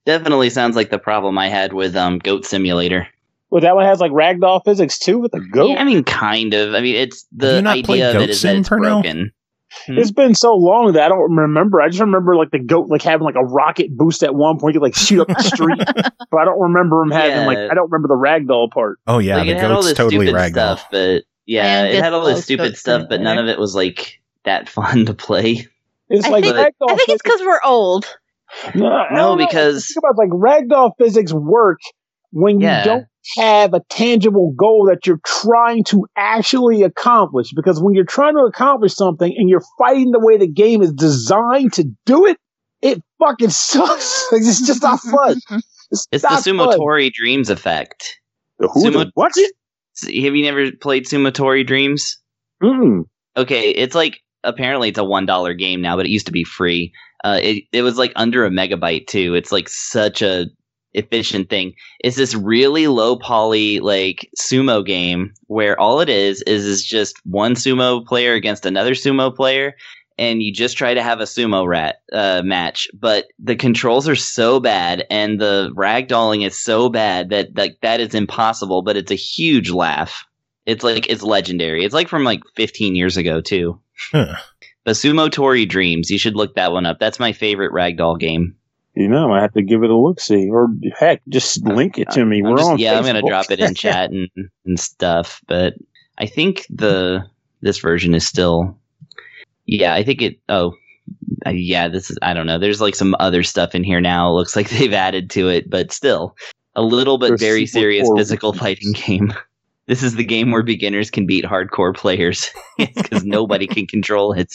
definitely sounds like the problem I had with um, Goat Simulator. Well, that one has like ragdoll physics too with a goat. Yeah, I mean, kind of. I mean, it's the idea of it is that it's broken. Hmm? It's been so long that I don't remember. I just remember like the goat like having like a rocket boost at one point to like shoot up the street, but I don't remember him having yeah. like I don't remember the ragdoll part. Oh yeah, like, the goat's totally ragdoll. Stuff, but yeah, it had all this stupid stuff, but none of it was like that fun to play. It's I like think, ragdoll I think it's because we're old. No, no because think about like ragdoll physics work when you yeah. don't have a tangible goal that you're trying to actually accomplish. Because when you're trying to accomplish something and you're fighting the way the game is designed to do it, it fucking sucks. It's just not fun. It's, it's not the Sumotori fun. Dreams effect. The who? Sumo- the what? Have you never played Sumotori Dreams? Mm. Okay, it's like apparently it's a one dollar game now, but it used to be free. Uh, it it was like under a megabyte too. It's like such a efficient thing. It's this really low poly like sumo game where all it is is is just one sumo player against another sumo player, and you just try to have a sumo rat uh, match. But the controls are so bad and the ragdolling is so bad that like that is impossible. But it's a huge laugh. It's like it's legendary. It's like from like fifteen years ago too. Huh. But Sumotori Dreams, you should look that one up. That's my favorite ragdoll game. You know, I have to give it a look see, or heck, just link it to me. I'm We're just, on yeah, Facebook. I'm gonna drop it in chat and, and stuff. But I think the this version is still, yeah, I think it. Oh, uh, yeah, this is. I don't know. There's like some other stuff in here now. It looks like they've added to it, but still, a little but There's very serious forward. physical fighting game. This is the game where beginners can beat hardcore players because nobody can control it.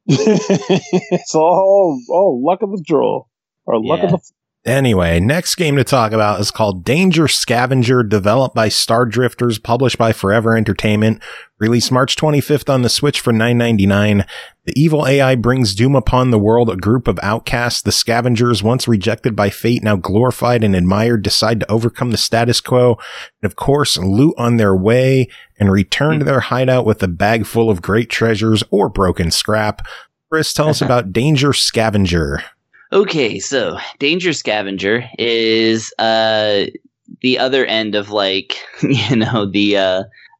It's all all luck of the draw. Or luck Yeah. of the f- Anyway, next game to talk about is called Danger Scavenger, developed by Star Drifters, published by Forever Entertainment, released March twenty-fifth on the Switch for nine ninety-nine. The evil A I brings doom upon the world. A group of outcasts, the Scavengers, once rejected by fate, now glorified and admired, decide to overcome the status quo and, of course, loot on their way and return to their hideout with a bag full of great treasures or broken scrap. Chris, tell us about Danger Scavenger. Okay, so Danger Scavenger is uh the other end of like, you know, the uh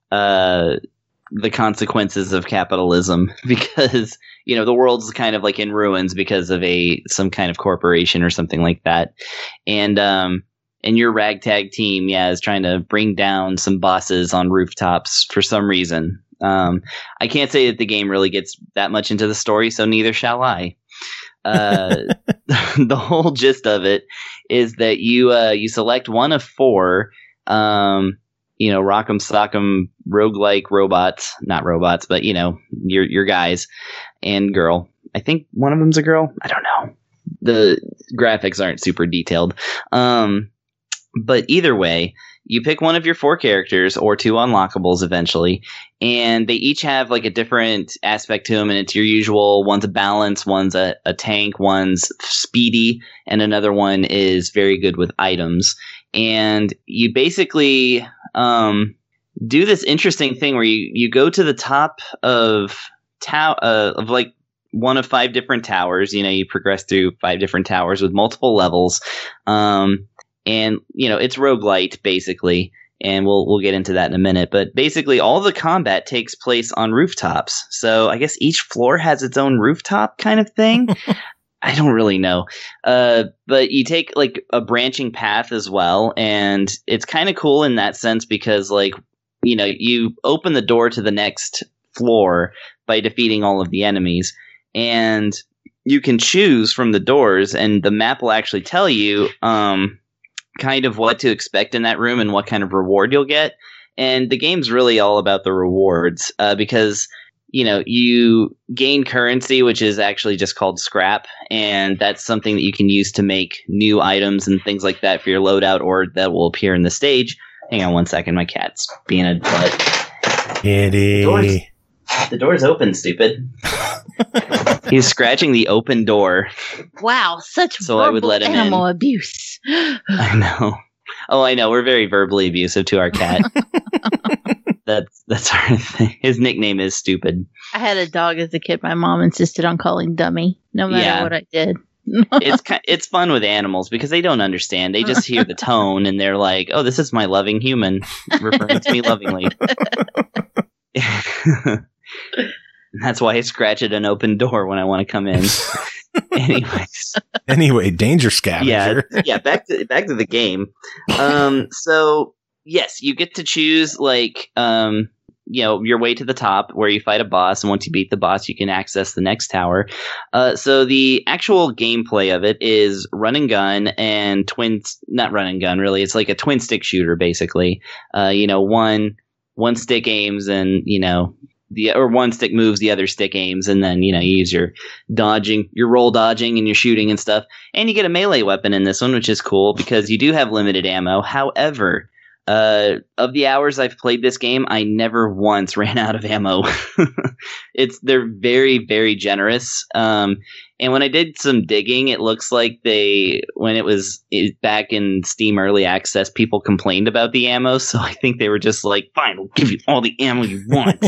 uh the consequences of capitalism, because, you know, the world's kind of like in ruins because of a some kind of corporation or something like that. And um and your ragtag team, yeah, is trying to bring down some bosses on rooftops for some reason. Um I can't say that the game really gets that much into the story, so neither shall I. Uh, the whole gist of it is that you uh, you select one of four, um, you know, rock'em sock'em roguelike robots, not robots, but you know, your your guys and girl. I think one of them's a girl. I don't know. The graphics aren't super detailed, um, but either way, you pick one of your four characters or two unlockables eventually, and they each have like a different aspect to them, and it's your usual, one's a balance, one's a, a tank, one's speedy, and another one is very good with items. And you basically um, do this interesting thing where you, you go to the top of, ta- uh, of like one of five different towers. You know, you progress through five different towers with multiple levels. Um And, you know, it's roguelite, basically, and we'll we'll get into that in a minute. But basically, all the combat takes place on rooftops. So I guess each floor has its own rooftop kind of thing. I don't really know. Uh, but you take, like, a branching path as well, and it's kind of cool in that sense because, like, you know, you open the door to the next floor by defeating all of the enemies, and you can choose from the doors, and the map will actually tell you um kind of what to expect in that room and what kind of reward you'll get. And the game's really all about the rewards, uh, because, you know, you gain currency, which is actually just called scrap. And that's something that you can use to make new items and things like that for your loadout, or that will appear in the stage. Hang on one second. My cat's being a butt. Kitty. The door's, the door's open, stupid. He's scratching the open door. Wow, such So verbal I would let him animal in. abuse. I know. Oh, I know. We're very verbally abusive to our cat. that's that's our thing. His nickname is Stupid. I had a dog as a kid. My mom insisted on calling Dummy, no matter Yeah. what I did. it's it's fun with animals because they don't understand. They just hear the tone and they're like, "Oh, this is my loving human referring to me lovingly." That's why I scratch at an open door when I want to come in. Anyways. Anyway, Danger Scavenger. Yeah, yeah. Back to back to the game. Um, so yes, you get to choose like um, you know, your way to the top where you fight a boss, and once you beat the boss, you can access the next tower. Uh, so the actual gameplay of it is run and gun and twin, not run and gun really. It's like a twin stick shooter basically. Uh, you know, one one stick aims and you know. The or one stick moves, the other stick aims, and then you know you use your dodging, your roll dodging, and your shooting and stuff. And you get a melee weapon in this one, which is cool because you do have limited ammo. However, uh, of the hours I've played this game, I never once ran out of ammo. It's they're very very generous. Um, and when I did some digging, it looks like they when it was it, back in Steam Early Access, people complained about the ammo. So I think they were just like, "Fine, we'll give you all the ammo you want."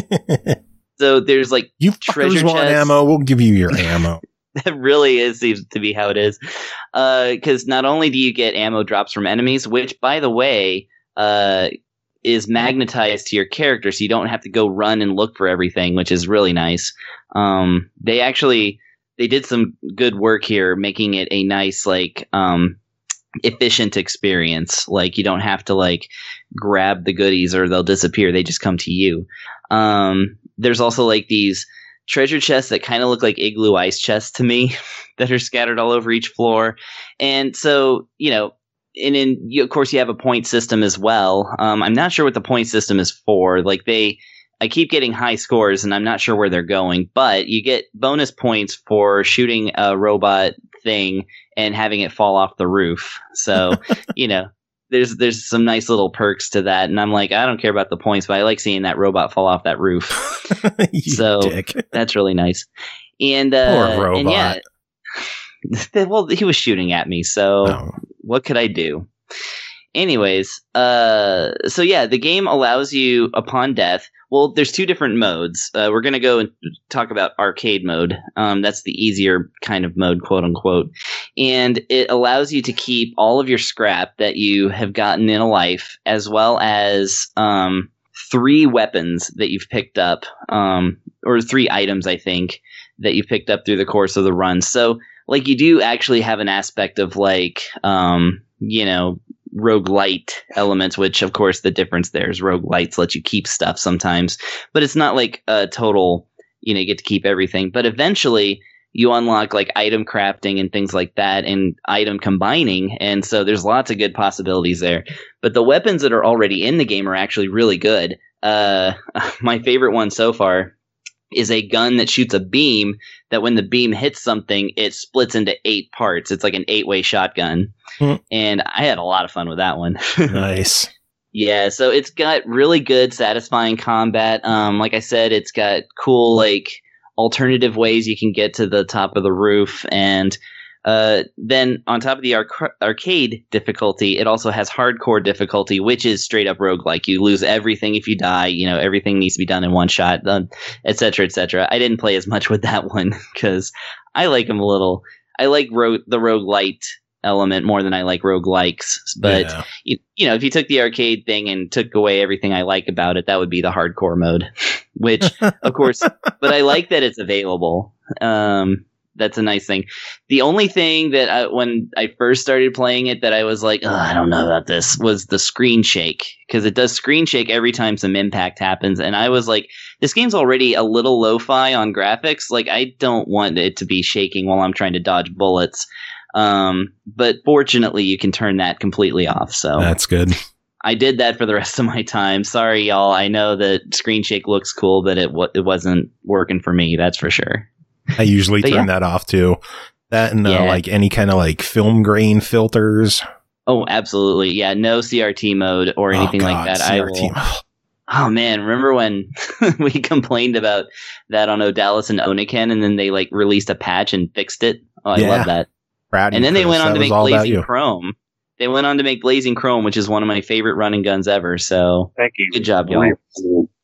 So there's like you treasure fuckers want chests. ammo, we'll give you your ammo. That really is seems to be how it is. Because uh, not only do you get ammo drops from enemies, which by the way, uh, is magnetized to your character, so you don't have to go run and look for everything, which is really nice. Um, they actually. They did some good work here, making it a nice, like, um, efficient experience. Like, you don't have to, like, grab the goodies or they'll disappear. They just come to you. Um, there's also, like, these treasure chests that kind of look like igloo ice chests to me that are scattered all over each floor. And so, you know, and in, you, of course, you have a point system as well. Um, I'm not sure what the point system is for. Like, they... I keep getting high scores, and I'm not sure where they're going, but you get bonus points for shooting a robot thing and having it fall off the roof. So, you know, there's there's some nice little perks to that, and I'm like, I don't care about the points, but I like seeing that robot fall off that roof. So dick. That's really nice. And uh, poor robot. And yeah, well, he was shooting at me, so Oh. What could I do? Anyways, uh, so yeah, the game allows you, upon death, well, there's two different modes. Uh, we're going to go and talk about arcade mode. Um, that's the easier kind of mode, quote unquote. And it allows you to keep all of your scrap that you have gotten in a life, as well as um, three weapons that you've picked up, um, or three items, I think, that you've picked up through the course of the run. So, like, you do actually have an aspect of, like, um, you know, roguelite elements, which of course the difference there is roguelites let you keep stuff sometimes, but it's not like a total, you know, you get to keep everything. But eventually you unlock like item crafting and things like that and item combining. And so there's lots of good possibilities there. But the weapons that are already in the game are actually really good. Uh, my favorite one so far is a gun that shoots a beam that when the beam hits something, it splits into eight parts. It's like an eight-way shotgun. Hmm. And I had a lot of fun with that one. Nice. Yeah, so it's got really good, satisfying combat. Um, like I said, it's got cool, like, alternative ways you can get to the top of the roof. And uh, then on top of the arc- arcade difficulty, it also has hardcore difficulty, which is straight up roguelike. You lose everything if you die. You know, everything needs to be done in one shot, et cetera, et cetera. I didn't play as much with that one because I like them a little. I like ro- the roguelite element more than I like roguelikes. But, yeah. you, you know, if you took the arcade thing and took away everything I like about it, that would be the hardcore mode, which, of course, but I like that it's available. Um, That's a nice thing. The only thing that I, when I first started playing it that I was like, oh, I don't know about this, was the screen shake. Because it does screen shake every time some impact happens. And I was like, this game's already a little lo-fi on graphics. Like, I don't want it to be shaking while I'm trying to dodge bullets. Um, but fortunately, you can turn that completely off. So that's good. I did that for the rest of my time. Sorry, y'all. I know that screen shake looks cool, but it w- it wasn't working for me. That's for sure. I usually but turn yeah. that off too. That and uh, yeah. like any kind of like film grain filters. Oh, absolutely. Yeah. No C R T mode or anything oh, God, like that. C R T. I will. Oh man, remember when we complained about that on Odalis and Oniken, and then they like released a patch and fixed it? Oh, I yeah. love that. Proud and then Chris. they went on that to make Blazing Chrome. They went on to make Blazing Chrome, which is one of my favorite running guns ever. So thank you. Good job, y'all.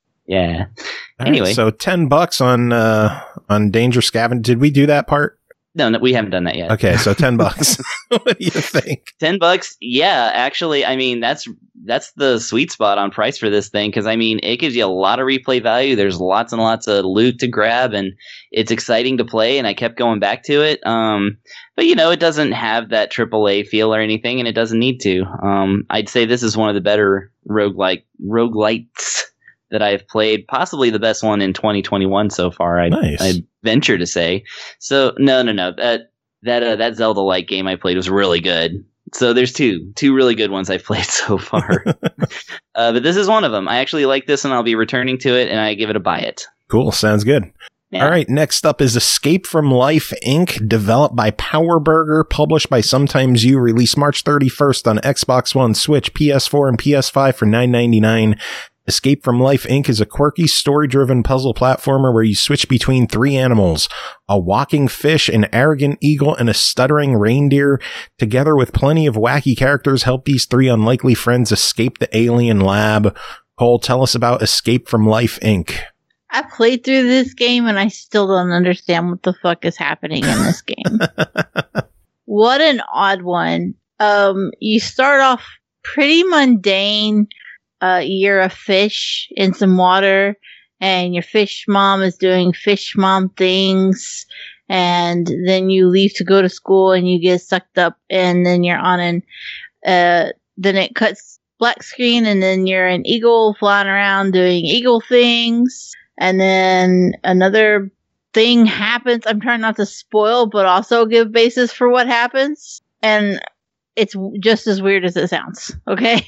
Yeah. All Anyway, right, so ten bucks on uh, on Danger Scavenger. Did we do that part? No, no, we haven't done that yet. Okay, so ten bucks. What do you think? Ten bucks? Yeah, actually, I mean that's that's the sweet spot on price for this thing because I mean it gives you a lot of replay value. There's lots and lots of loot to grab, and it's exciting to play. And I kept going back to it. Um, but you know, it doesn't have that triple A feel or anything, and it doesn't need to. Um, I'd say this is one of the better roguelike roguelites that I've played, possibly the best one in twenty twenty-one so far. I'd, Nice. I'd venture to say. So no, no, no. That that uh, that Zelda-like game I played was really good. So there's two two really good ones I've played so far. uh, but this is one of them. I actually like this, and I'll be returning to it, and I give it a buy it. Cool. Sounds good. Yeah. All right. Next up is Escape from Life, Incorporated, developed by Power Burger, published by Sometimes You, released March thirty-first on Xbox One, Switch, P S four, and P S five for nine ninety-nine. Escape from Life, Incorporated is a quirky, story-driven puzzle platformer where you switch between three animals, a walking fish, an arrogant eagle, and a stuttering reindeer. Together with plenty of wacky characters, help these three unlikely friends escape the alien lab. Cole, tell us about Escape from Life, Incorporated. I played through this game and I still don't understand what the fuck is happening in this game. What an odd one. Um, you start off pretty mundane. Uh, you're a fish in some water, and your fish mom is doing fish mom things, and then you leave to go to school, and you get sucked up, and then you're on an, uh, then it cuts black screen, and then you're an eagle flying around doing eagle things, and then another thing happens. I'm trying not to spoil, but also give basis for what happens, and it's just as weird as it sounds, okay?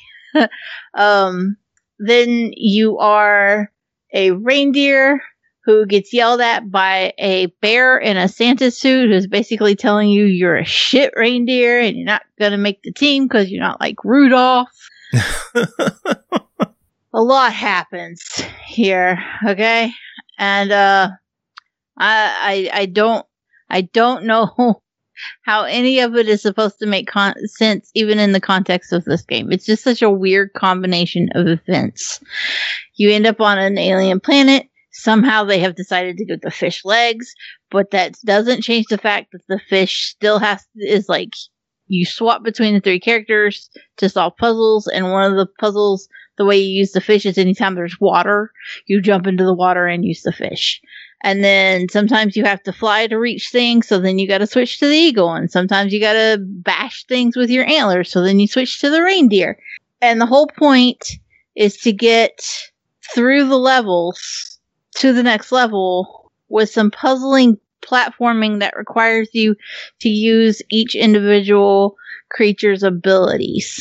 um, then you are a reindeer who gets yelled at by a bear in a Santa suit who's basically telling you you're a shit reindeer and you're not going to make the team because you're not like Rudolph. A lot happens here, okay? And uh, I, I I don't I don't know how any of it is supposed to make con- sense, even in the context of this game. It's just such a weird combination of events. You end up on an alien planet. Somehow they have decided to give the fish legs, but that doesn't change the fact that the fish still has is like you swap between the three characters to solve puzzles, and one of the puzzles, the way you use the fish is anytime there's water, you jump into the water and use the fish. And then sometimes you have to fly to reach things, so then you got to switch to the eagle. And sometimes you got to bash things with your antlers, so then you switch to the reindeer. And the whole point is to get through the levels to the next level with some puzzling platforming that requires you to use each individual creature's abilities.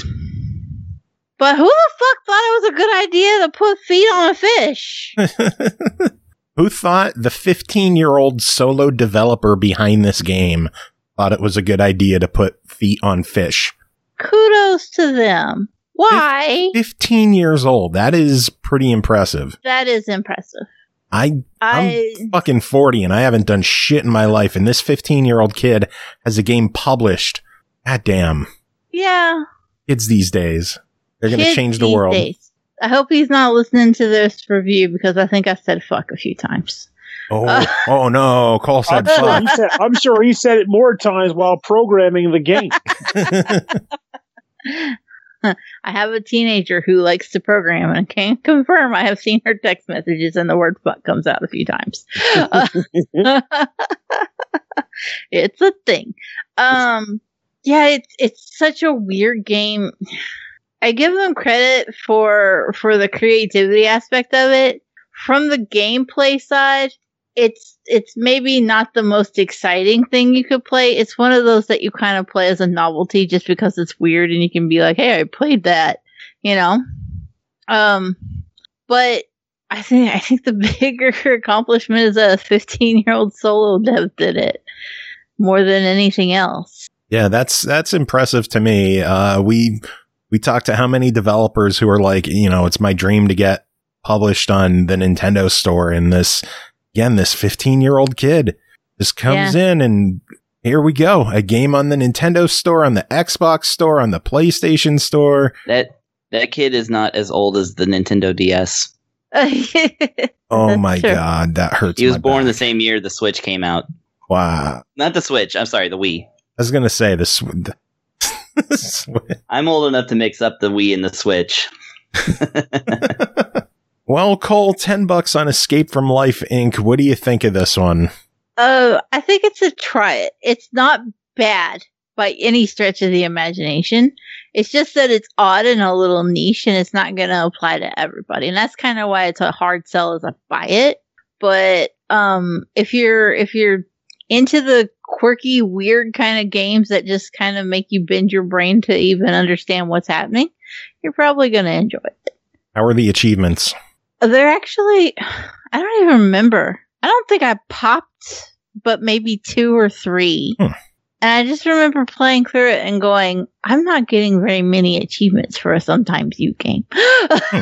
But who the fuck thought it was a good idea to put feet on a fish? Who thought the fifteen-year-old solo developer behind this game thought it was a good idea to put feet on fish? Kudos to them. Why? fifteen years old. That is pretty impressive. That is impressive. I, I I'm fucking forty and I haven't done shit in my life, and this fifteen-year-old kid has a game published. God damn. Yeah. Kids these days. They're going to Kids change the these world. days. I hope he's not listening to this review because I think I said fuck a few times. Oh, Uh, oh no. Cole said I'm, sure fuck. he said, I'm sure he said it more times while programming the game. I have a teenager who likes to program, and I can confirm I have seen her text messages and the word fuck comes out a few times. Uh, it's a thing. Um, yeah, it's it's such a weird game. I give them credit for for the creativity aspect of it. From the gameplay side, it's it's maybe not the most exciting thing you could play. It's one of those that you kind of play as a novelty just because it's weird and you can be like, hey, I played that, you know? Um, but I think I think the bigger accomplishment is that a fifteen-year-old solo dev did it more than anything else. Yeah, that's that's impressive to me. Uh, we we talked to how many developers who are like, you know, it's my dream to get published on the Nintendo store, and this again, this fifteen-year-old kid just comes Yeah. in, and here we go, a game on the Nintendo store, on the Xbox store, on the PlayStation store. That that kid is not as old as the Nintendo D S. Oh That's my true. god, that hurts. He was my born back. the same year the Switch came out. Wow. Not the Switch. I'm sorry, the Wii. I was going to say the, sw- the Switch. I'm old enough to mix up the Wii and the Switch. Well, Cole, ten bucks on Escape from Life, Incorporated. What do you think of this one? Uh, I think it's a try it. It's not bad by any stretch of the imagination. It's just that it's odd and a little niche, and it's not going to apply to everybody. And that's kind of why it's a hard sell as a buy it. But um, if you're if you're into the quirky, weird kind of games that just kind of make you bend your brain to even understand what's happening, you're probably going to enjoy it. How are the achievements? They're actually, I don't even remember. I don't think I popped, but maybe two or three. Hmm. And I just remember playing through it and going, I'm not getting very many achievements for a Sometimes You game. hmm.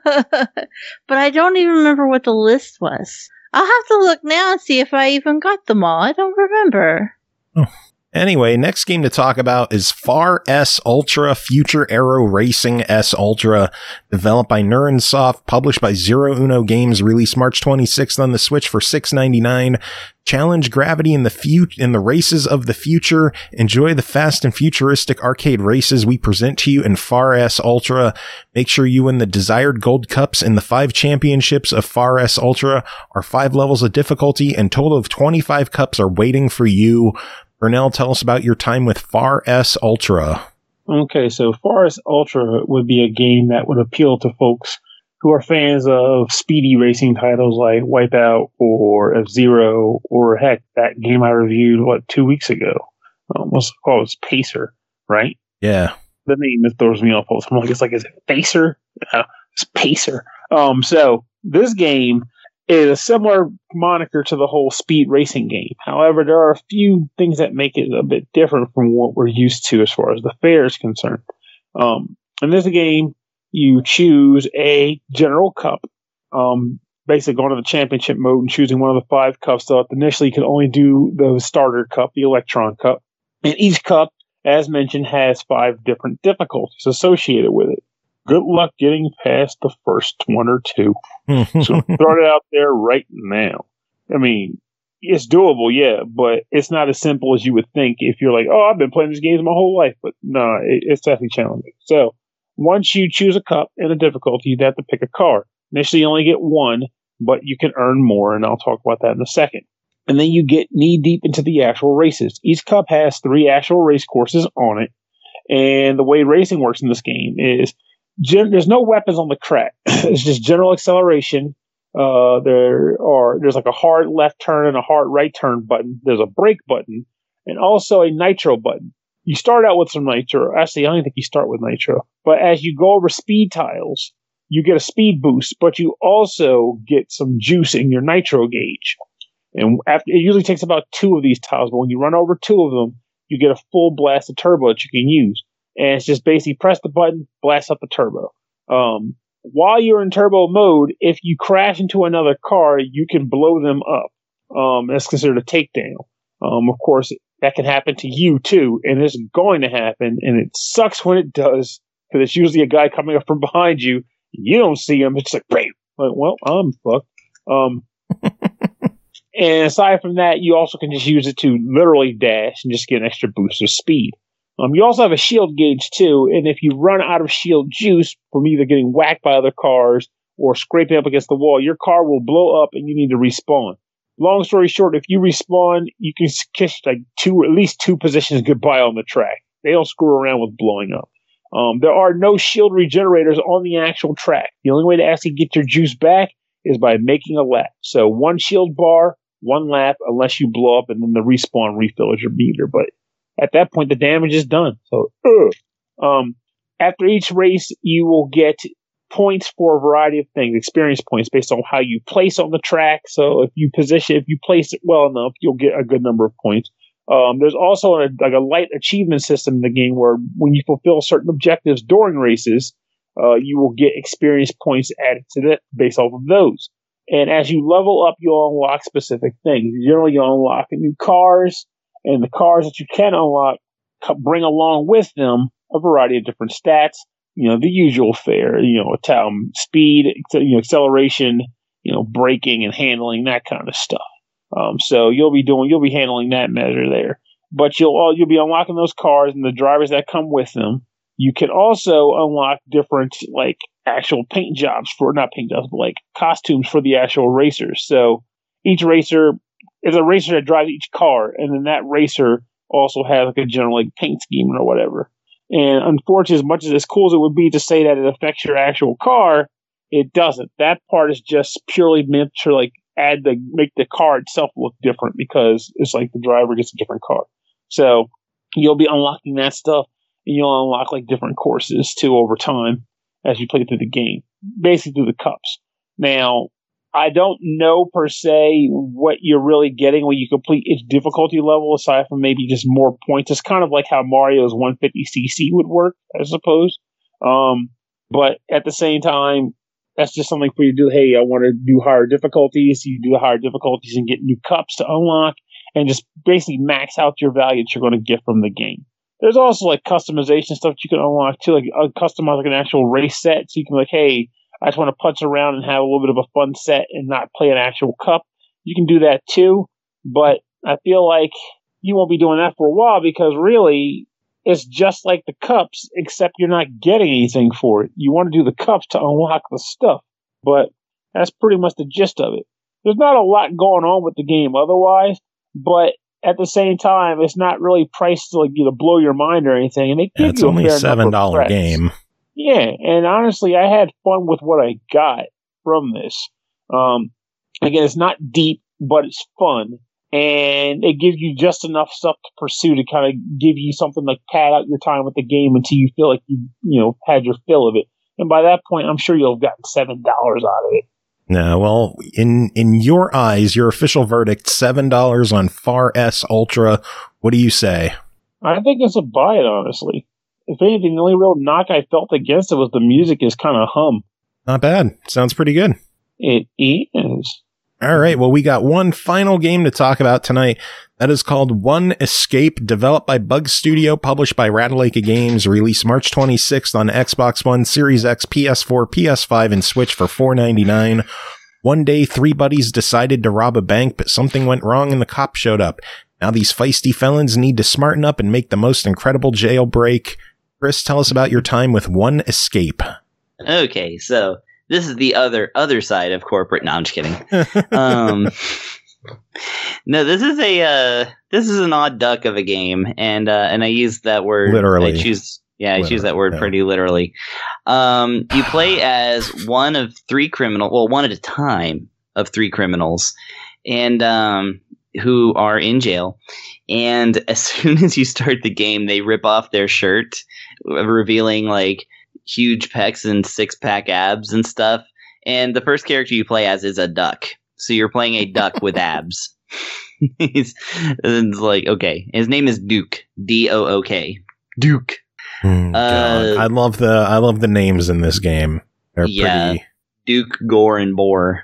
But I don't even remember what the list was. I'll have to look now and see if I even got them all. I don't remember. Oh. Anyway, next game to talk about is Far S Ultra Future Aero Racing S Ultra, developed by Neuronsoft, published by Zero Uno Games, released March twenty-sixth on the Switch for six ninety-nine. Challenge gravity in the fu- in the races of the future. Enjoy the fast and futuristic arcade races we present to you in Far S Ultra. Make sure you win the desired gold cups in the five championships of Far S Ultra. Are five levels of difficulty, and total of twenty-five cups are waiting for you. Burnell, tell us about your time with Far S Ultra. Okay, so Far S Ultra would be a game that would appeal to folks who are fans of speedy racing titles like Wipeout or F-Zero, or heck, that game I reviewed, what, two weeks ago? Um, what's it called? It's Pacer, right? Yeah. The name that throws me off. I'm like, it's like, is it Pacer? Uh, it's Pacer. Um, so this game is a similar moniker to the whole speed racing game. However, there are a few things that make it a bit different from what we're used to as far as the fare is concerned. Um, in this game, you choose a general cup, um, basically going to the championship mode and choosing one of the five cups. So initially, you can only do the starter cup, the Electron Cup. And each cup, as mentioned, has five different difficulties associated with it. Good luck getting past the first one or two. So throw it out there right now. I mean, it's doable, yeah, but it's not as simple as you would think if you're like, oh, I've been playing these games my whole life. But no, it, it's definitely challenging. So once you choose a cup and a difficulty, you'd have to pick a car. Initially, you only get one, but you can earn more, and I'll talk about that in a second. And then you get knee deep into the actual races. Each cup has three actual race courses on it. And the way racing works in this game is Gen- there's no weapons on the track. It's just general acceleration. Uh, there are there's like a hard left turn and a hard right turn button. There's a brake button and also a nitro button. You start out with some nitro. Actually, I don't think you start with nitro. But as you go over speed tiles, you get a speed boost, but you also get some juice in your nitro gauge. And after, it usually takes about two of these tiles, but when you run over two of them, you get a full blast of turbo that you can use. And it's just basically press the button, blast up the turbo. Um, while you're in turbo mode, if you crash into another car, you can blow them up. Um, that's considered a takedown. Um, of course, that can happen to you too, and it's going to happen, and it sucks when it does, because it's usually a guy coming up from behind you. You don't see him. It's like, bam. Like, well, I'm fucked. Um, and aside from that, you also can just use it to literally dash and just get an extra boost of speed. Um, you also have a shield gauge too, and if you run out of shield juice from either getting whacked by other cars or scraping up against the wall, your car will blow up and you need to respawn. Long story short, if you respawn, you can kiss like two, at least two positions goodbye on the track. They don't screw around with blowing up. Um, there are no shield regenerators on the actual track. The only way to actually get your juice back is by making a lap. So one shield bar, one lap, unless you blow up, and then the respawn refills your meter. But at that point, the damage is done. So, ugh. um, after each race, you will get points for a variety of things, experience points based on how you place on the track. So, if you position, if you place it well enough, you'll get a good number of points. Um, there's also a, like a light achievement system in the game where when you fulfill certain objectives during races, uh, you will get experience points added to that based off of those. And as you level up, you'll unlock specific things. Generally, you'll unlock new cars. And the cars that you can unlock bring along with them a variety of different stats. You know, the usual fare, you know, um, speed, you know, acceleration, you know, braking and handling, that kind of stuff. Um, so you'll be doing, you'll be handling that measure there. But you'll you'll be unlocking those cars and the drivers that come with them. You can also unlock different like actual paint jobs for not paint jobs, but like costumes for the actual racers. So each racer is a racer that drives each car, and then that racer also has like a general like paint scheme or whatever. And unfortunately, as much as as cool as it would be to say that it affects your actual car, it doesn't. That part is just purely meant to like add the make the car itself look different because it's like the driver gets a different car. So you'll be unlocking that stuff, and you'll unlock like different courses too over time as you play through the game, basically through the cups. Now, I don't know per se what you're really getting when you complete each difficulty level, aside from maybe just more points. It's kind of like how Mario's one fifty C C would work, I suppose. Um, but at the same time, that's just something for you to do. Hey, I want to do higher difficulties. You do the higher difficulties and get new cups to unlock, and just basically max out your value that you're going to get from the game. There's also like customization stuff that you can unlock too, like uh, customize like an actual race set. So you can be like, hey, I just want to putz around and have a little bit of a fun set and not play an actual cup. You can do that too, but I feel like you won't be doing that for a while because really it's just like the cups, except you're not getting anything for it. You want to do the cups to unlock the stuff, but that's pretty much the gist of it. There's not a lot going on with the game otherwise, but at the same time, it's not really priced to like you know blow your mind or anything. And they give Yeah, it's you a only a fair seven number dollar of credits. game. Yeah, and honestly, I had fun with what I got from this. Um, again, it's not deep, but it's fun, and it gives you just enough stuff to pursue to kind of give you something like pad out your time with the game until you feel like you you know had your fill of it. And by that point, I'm sure you'll have gotten seven dollars out of it. No, well, in in your eyes, your official verdict, seven dollars on Far S Ultra. What do you say? I think it's a buy it, honestly. If anything, the only real knock I felt against it was the music is kind of hum. Not bad. Sounds pretty good. It is. All right. Well, we got one final game to talk about tonight. That is called One Escape, developed by Bug Studio, published by Ratalaika Games, released March twenty-sixth on Xbox One, Series X, P S four, P S five, and Switch for four ninety-nine. One day, three buddies decided to rob a bank, but something went wrong and the cops showed up. Now these feisty felons need to smarten up and make the most incredible jailbreak. Chris, tell us about your time with One Escape. Okay, so this is the other other side of corporate. No, I'm just kidding. um, no, this is a uh, this is an odd duck of a game, and uh, and I use that word Literally. I choose, yeah, I Literally, choose that word yeah. pretty literally. Um, you play as one of three criminal, well, one at a time of three criminals, and um, who are in jail. And as soon as you start the game, they rip off their shirt, revealing like huge pecs and six pack abs and stuff. And the first character you play as is a duck. So you're playing a duck with abs. He's and it's like, okay. His name is Duke. D O O K. Duke. Mm, Uh, God. I love the I love the names in this game. They're Yeah. pretty. Duke, Gore, and Boar.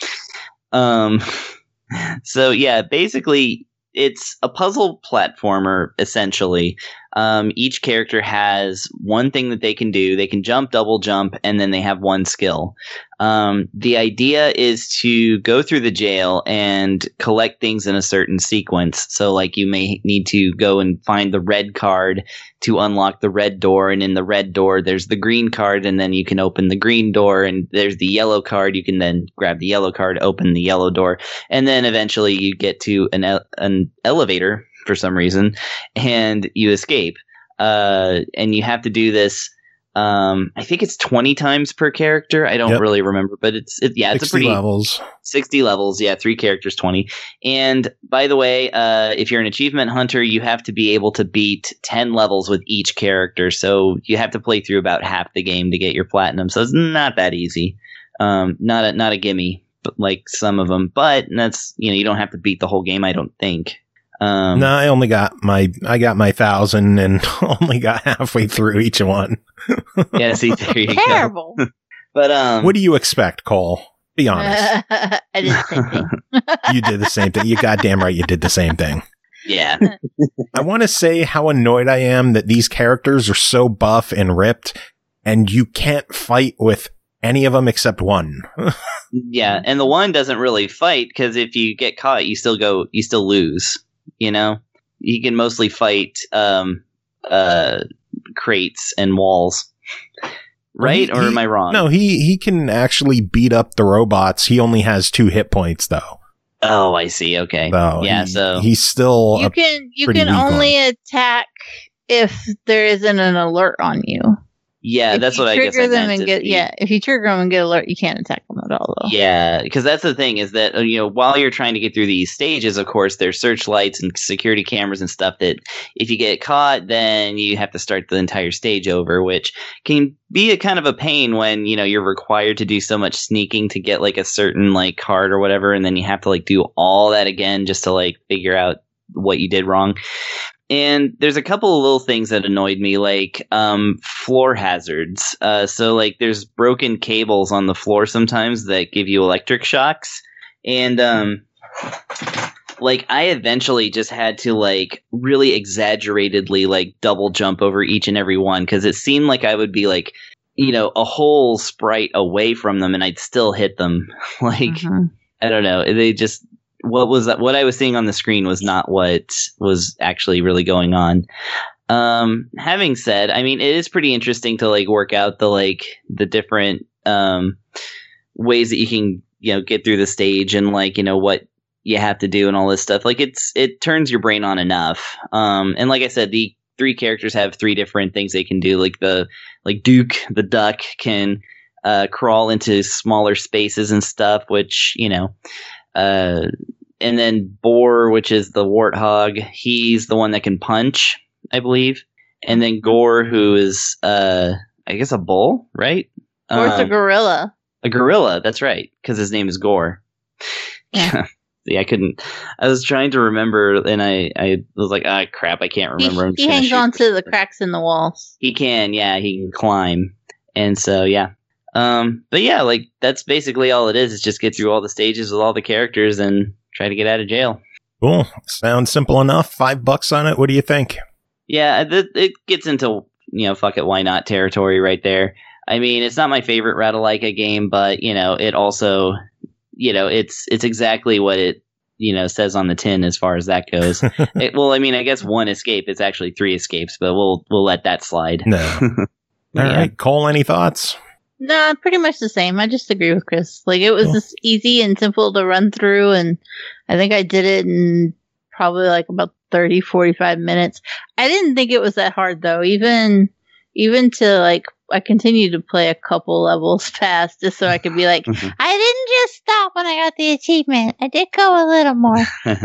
Um, so yeah, basically it's a puzzle platformer, essentially. Um, each character has one thing that they can do. They can jump, double jump, and then they have one skill. Um, the idea is to go through the jail and collect things in a certain sequence. So like you may need to go and find the red card to unlock the red door, and in the red door there's the green card, and then you can open the green door, and there's the yellow card. You can then grab the yellow card, open the yellow door, and then eventually you get to an ele- an elevator for some reason, and you escape. Uh, and you have to do this. Um, I think it's twenty times per character. I don't Yep. really remember, but it's it, yeah, it's a sixty pretty levels. sixty levels. Yeah, three characters, twenty. And by the way, uh, if you're an achievement hunter, you have to be able to beat ten levels with each character. So you have to play through about half the game to get your platinum. So it's not that easy. Um, not a not a gimme, but like some of them. But that's you know you don't have to beat the whole game. I don't think. Um, no, I only got my I got my thousand and only got halfway through each one. Yeah, see, there you go. Terrible. But um, What do you expect, Cole? Be honest. I did the same thing. You did the same thing. You goddamn right you did the same thing. yeah, I want to say how annoyed I am that these characters are so buff and ripped, and you can't fight with any of them except one. Yeah, and the one doesn't really fight because if you get caught, you still go, you still lose. You know, you can mostly fight um, uh, crates and walls, right? Well, he, or am I wrong? No, he he can actually beat up the robots. He only has two hit points though. Oh, I see. Okay, So yeah. he- So he's still You a- can you pretty can weak only attack if there isn't an alert on you. yeah, if that's you what I guess. trigger I them meant and to get be- yeah. If you trigger them and get alert, you can't attack them at all though. Yeah, because that's the thing is that, uh, you know, while you're trying to get through these stages, of course, there's searchlights and security cameras and stuff that if you get caught, then you have to start the entire stage over, which can be a kind of a pain when, you know, you're required to do so much sneaking to get like a certain like card or whatever. And then you have to like do all that again just to like figure out what you did wrong. And there's a couple of little things that annoyed me, like um, floor hazards. Uh, so, like, there's broken cables on the floor sometimes that give you electric shocks. And, um, like, I eventually just had to, like, really exaggeratedly, like, double jump over each and every one because it seemed like I would be, like, you know, a whole sprite away from them and I'd still hit them. like, Mhm. I don't know. They just... What was that? What I was seeing on the screen was not what was actually really going on. Um, having said, I mean, it is pretty interesting to like work out the like the different um, ways that you can you know get through the stage and like you know what you have to do and all this stuff. Like it's it turns your brain on enough. Um, and like I said, the three characters have three different things they can do. Like the like Duke the duck can uh, crawl into smaller spaces and stuff, which you know. Uh, and then Boar, which is the warthog, he's the one that can punch, I believe. And then Gore, who is, uh, I guess a bull, right? Or it's a Um, gorilla. a gorilla, that's right, because his name is Gore. Yeah. See, I couldn't. I was trying to remember, and I, I was like, ah, crap, I can't He, remember. I'm just he gonna hangs shoot on for to the something. cracks in the walls. He can, yeah, he can climb. And so, yeah. Um, but yeah, like, that's basically all it is, is just get through all the stages with all the characters and try to get out of jail. cool. Sounds simple enough. Five bucks on it. What do you think? Yeah, th- it gets into, you know, fuck it, why not territory right there. I mean, it's not my favorite Ratalaika game, but, you know, it also, you know, it's it's exactly what it, you know, says on the tin as far as that goes. it, well, I mean, I guess one escape, it's actually three escapes, but we'll we'll let that slide. No. All Yeah. right, Cole, any thoughts? No, pretty much the same. I just agree with Chris. Like it was Cool. just easy and simple to run through, and I think I did it in probably like about thirty, forty-five minutes. I didn't think it was that hard though. Even even to like I continued to play a couple levels fast just so I could be like, I didn't just stop when I got the achievement. I did go a little more.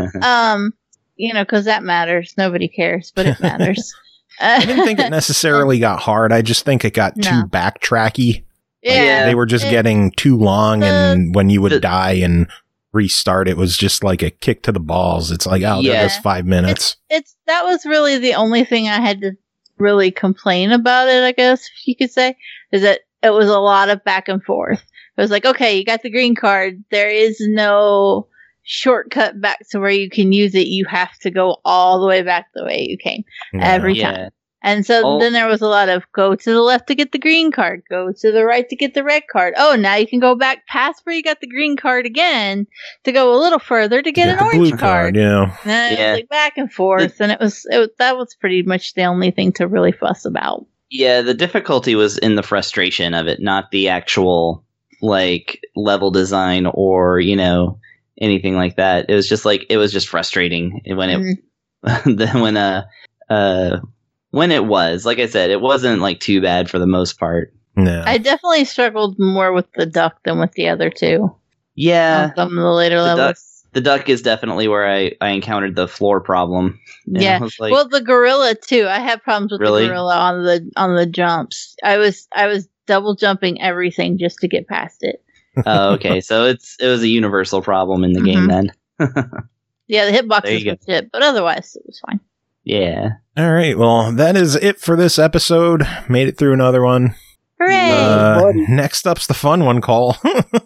um, you know, because that matters. Nobody cares, but it matters. I didn't think it necessarily got hard. I just think it got too No. backtracky. Yeah, They were just it- getting too long, and when you would the- die and restart, it was just like a kick to the balls. It's like, oh, there Yeah. goes five minutes. it's that was really the only thing I had to really complain about it, I guess you could say, is that it was a lot of back and forth. It was like, okay, you got the green card. There is no shortcut back to where you can use it. You have to go all the way back the way you came every Yeah. time. And so Oh. then there was a lot of go to the left to get the green card, go to the right to get the red card. Oh, now you can go back past where you got the green card again to go a little further to get Yeah, an the orange blue card. card, yeah. And then it Yeah. was like back and forth, and it was, it was that was pretty much the only thing to really fuss about. Yeah, the difficulty was in the frustration of it, not the actual like level design or, you know, anything like that. It was just like it was just frustrating when it Mhm. then when uh uh when it was. Like I said, it wasn't like too bad for the most part. No. I definitely struggled more with the duck than with the other two. Yeah, on some of the later the duck- levels. the duck is definitely where I, I encountered the floor problem. And Yeah. I was like, Well, the gorilla too. I had problems with Really? the gorilla on the on the jumps. I was I was double jumping everything just to get past it. oh, okay, so it's it was a universal problem in the game then. Yeah, the There hitboxes you were shit, but otherwise it was fine. Yeah. All right. Well, that is it for this episode. Made it through another one. Hooray! Uh, buddy. next up's the fun one, Cole.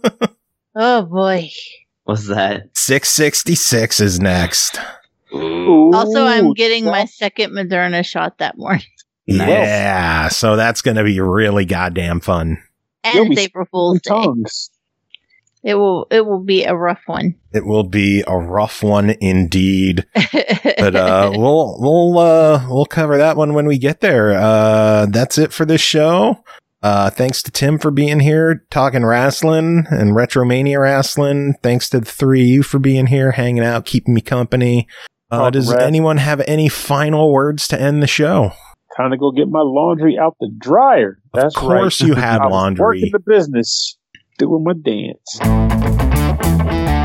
Oh boy. What's that? six sixty-six is next. Also, I'm Ooh, getting my well, second Moderna shot that morning. Nice. Yeah. So that's going to be really goddamn fun. And it's April Fool's Day. Tongues. It will it will be a rough one. It will be a rough one indeed. But uh, we'll we'll uh, we'll cover that one when we get there. Uh, that's it for this show. Uh, thanks to Tim for being here, talking wrestling and Retromania wrestling. Thanks to the three of you for being here, hanging out, keeping me company. Uh, does wrestling. anyone have any final words to end the show? Time to go get my laundry out the dryer. That's of course right. you had I was laundry. Working the business, doing my dance.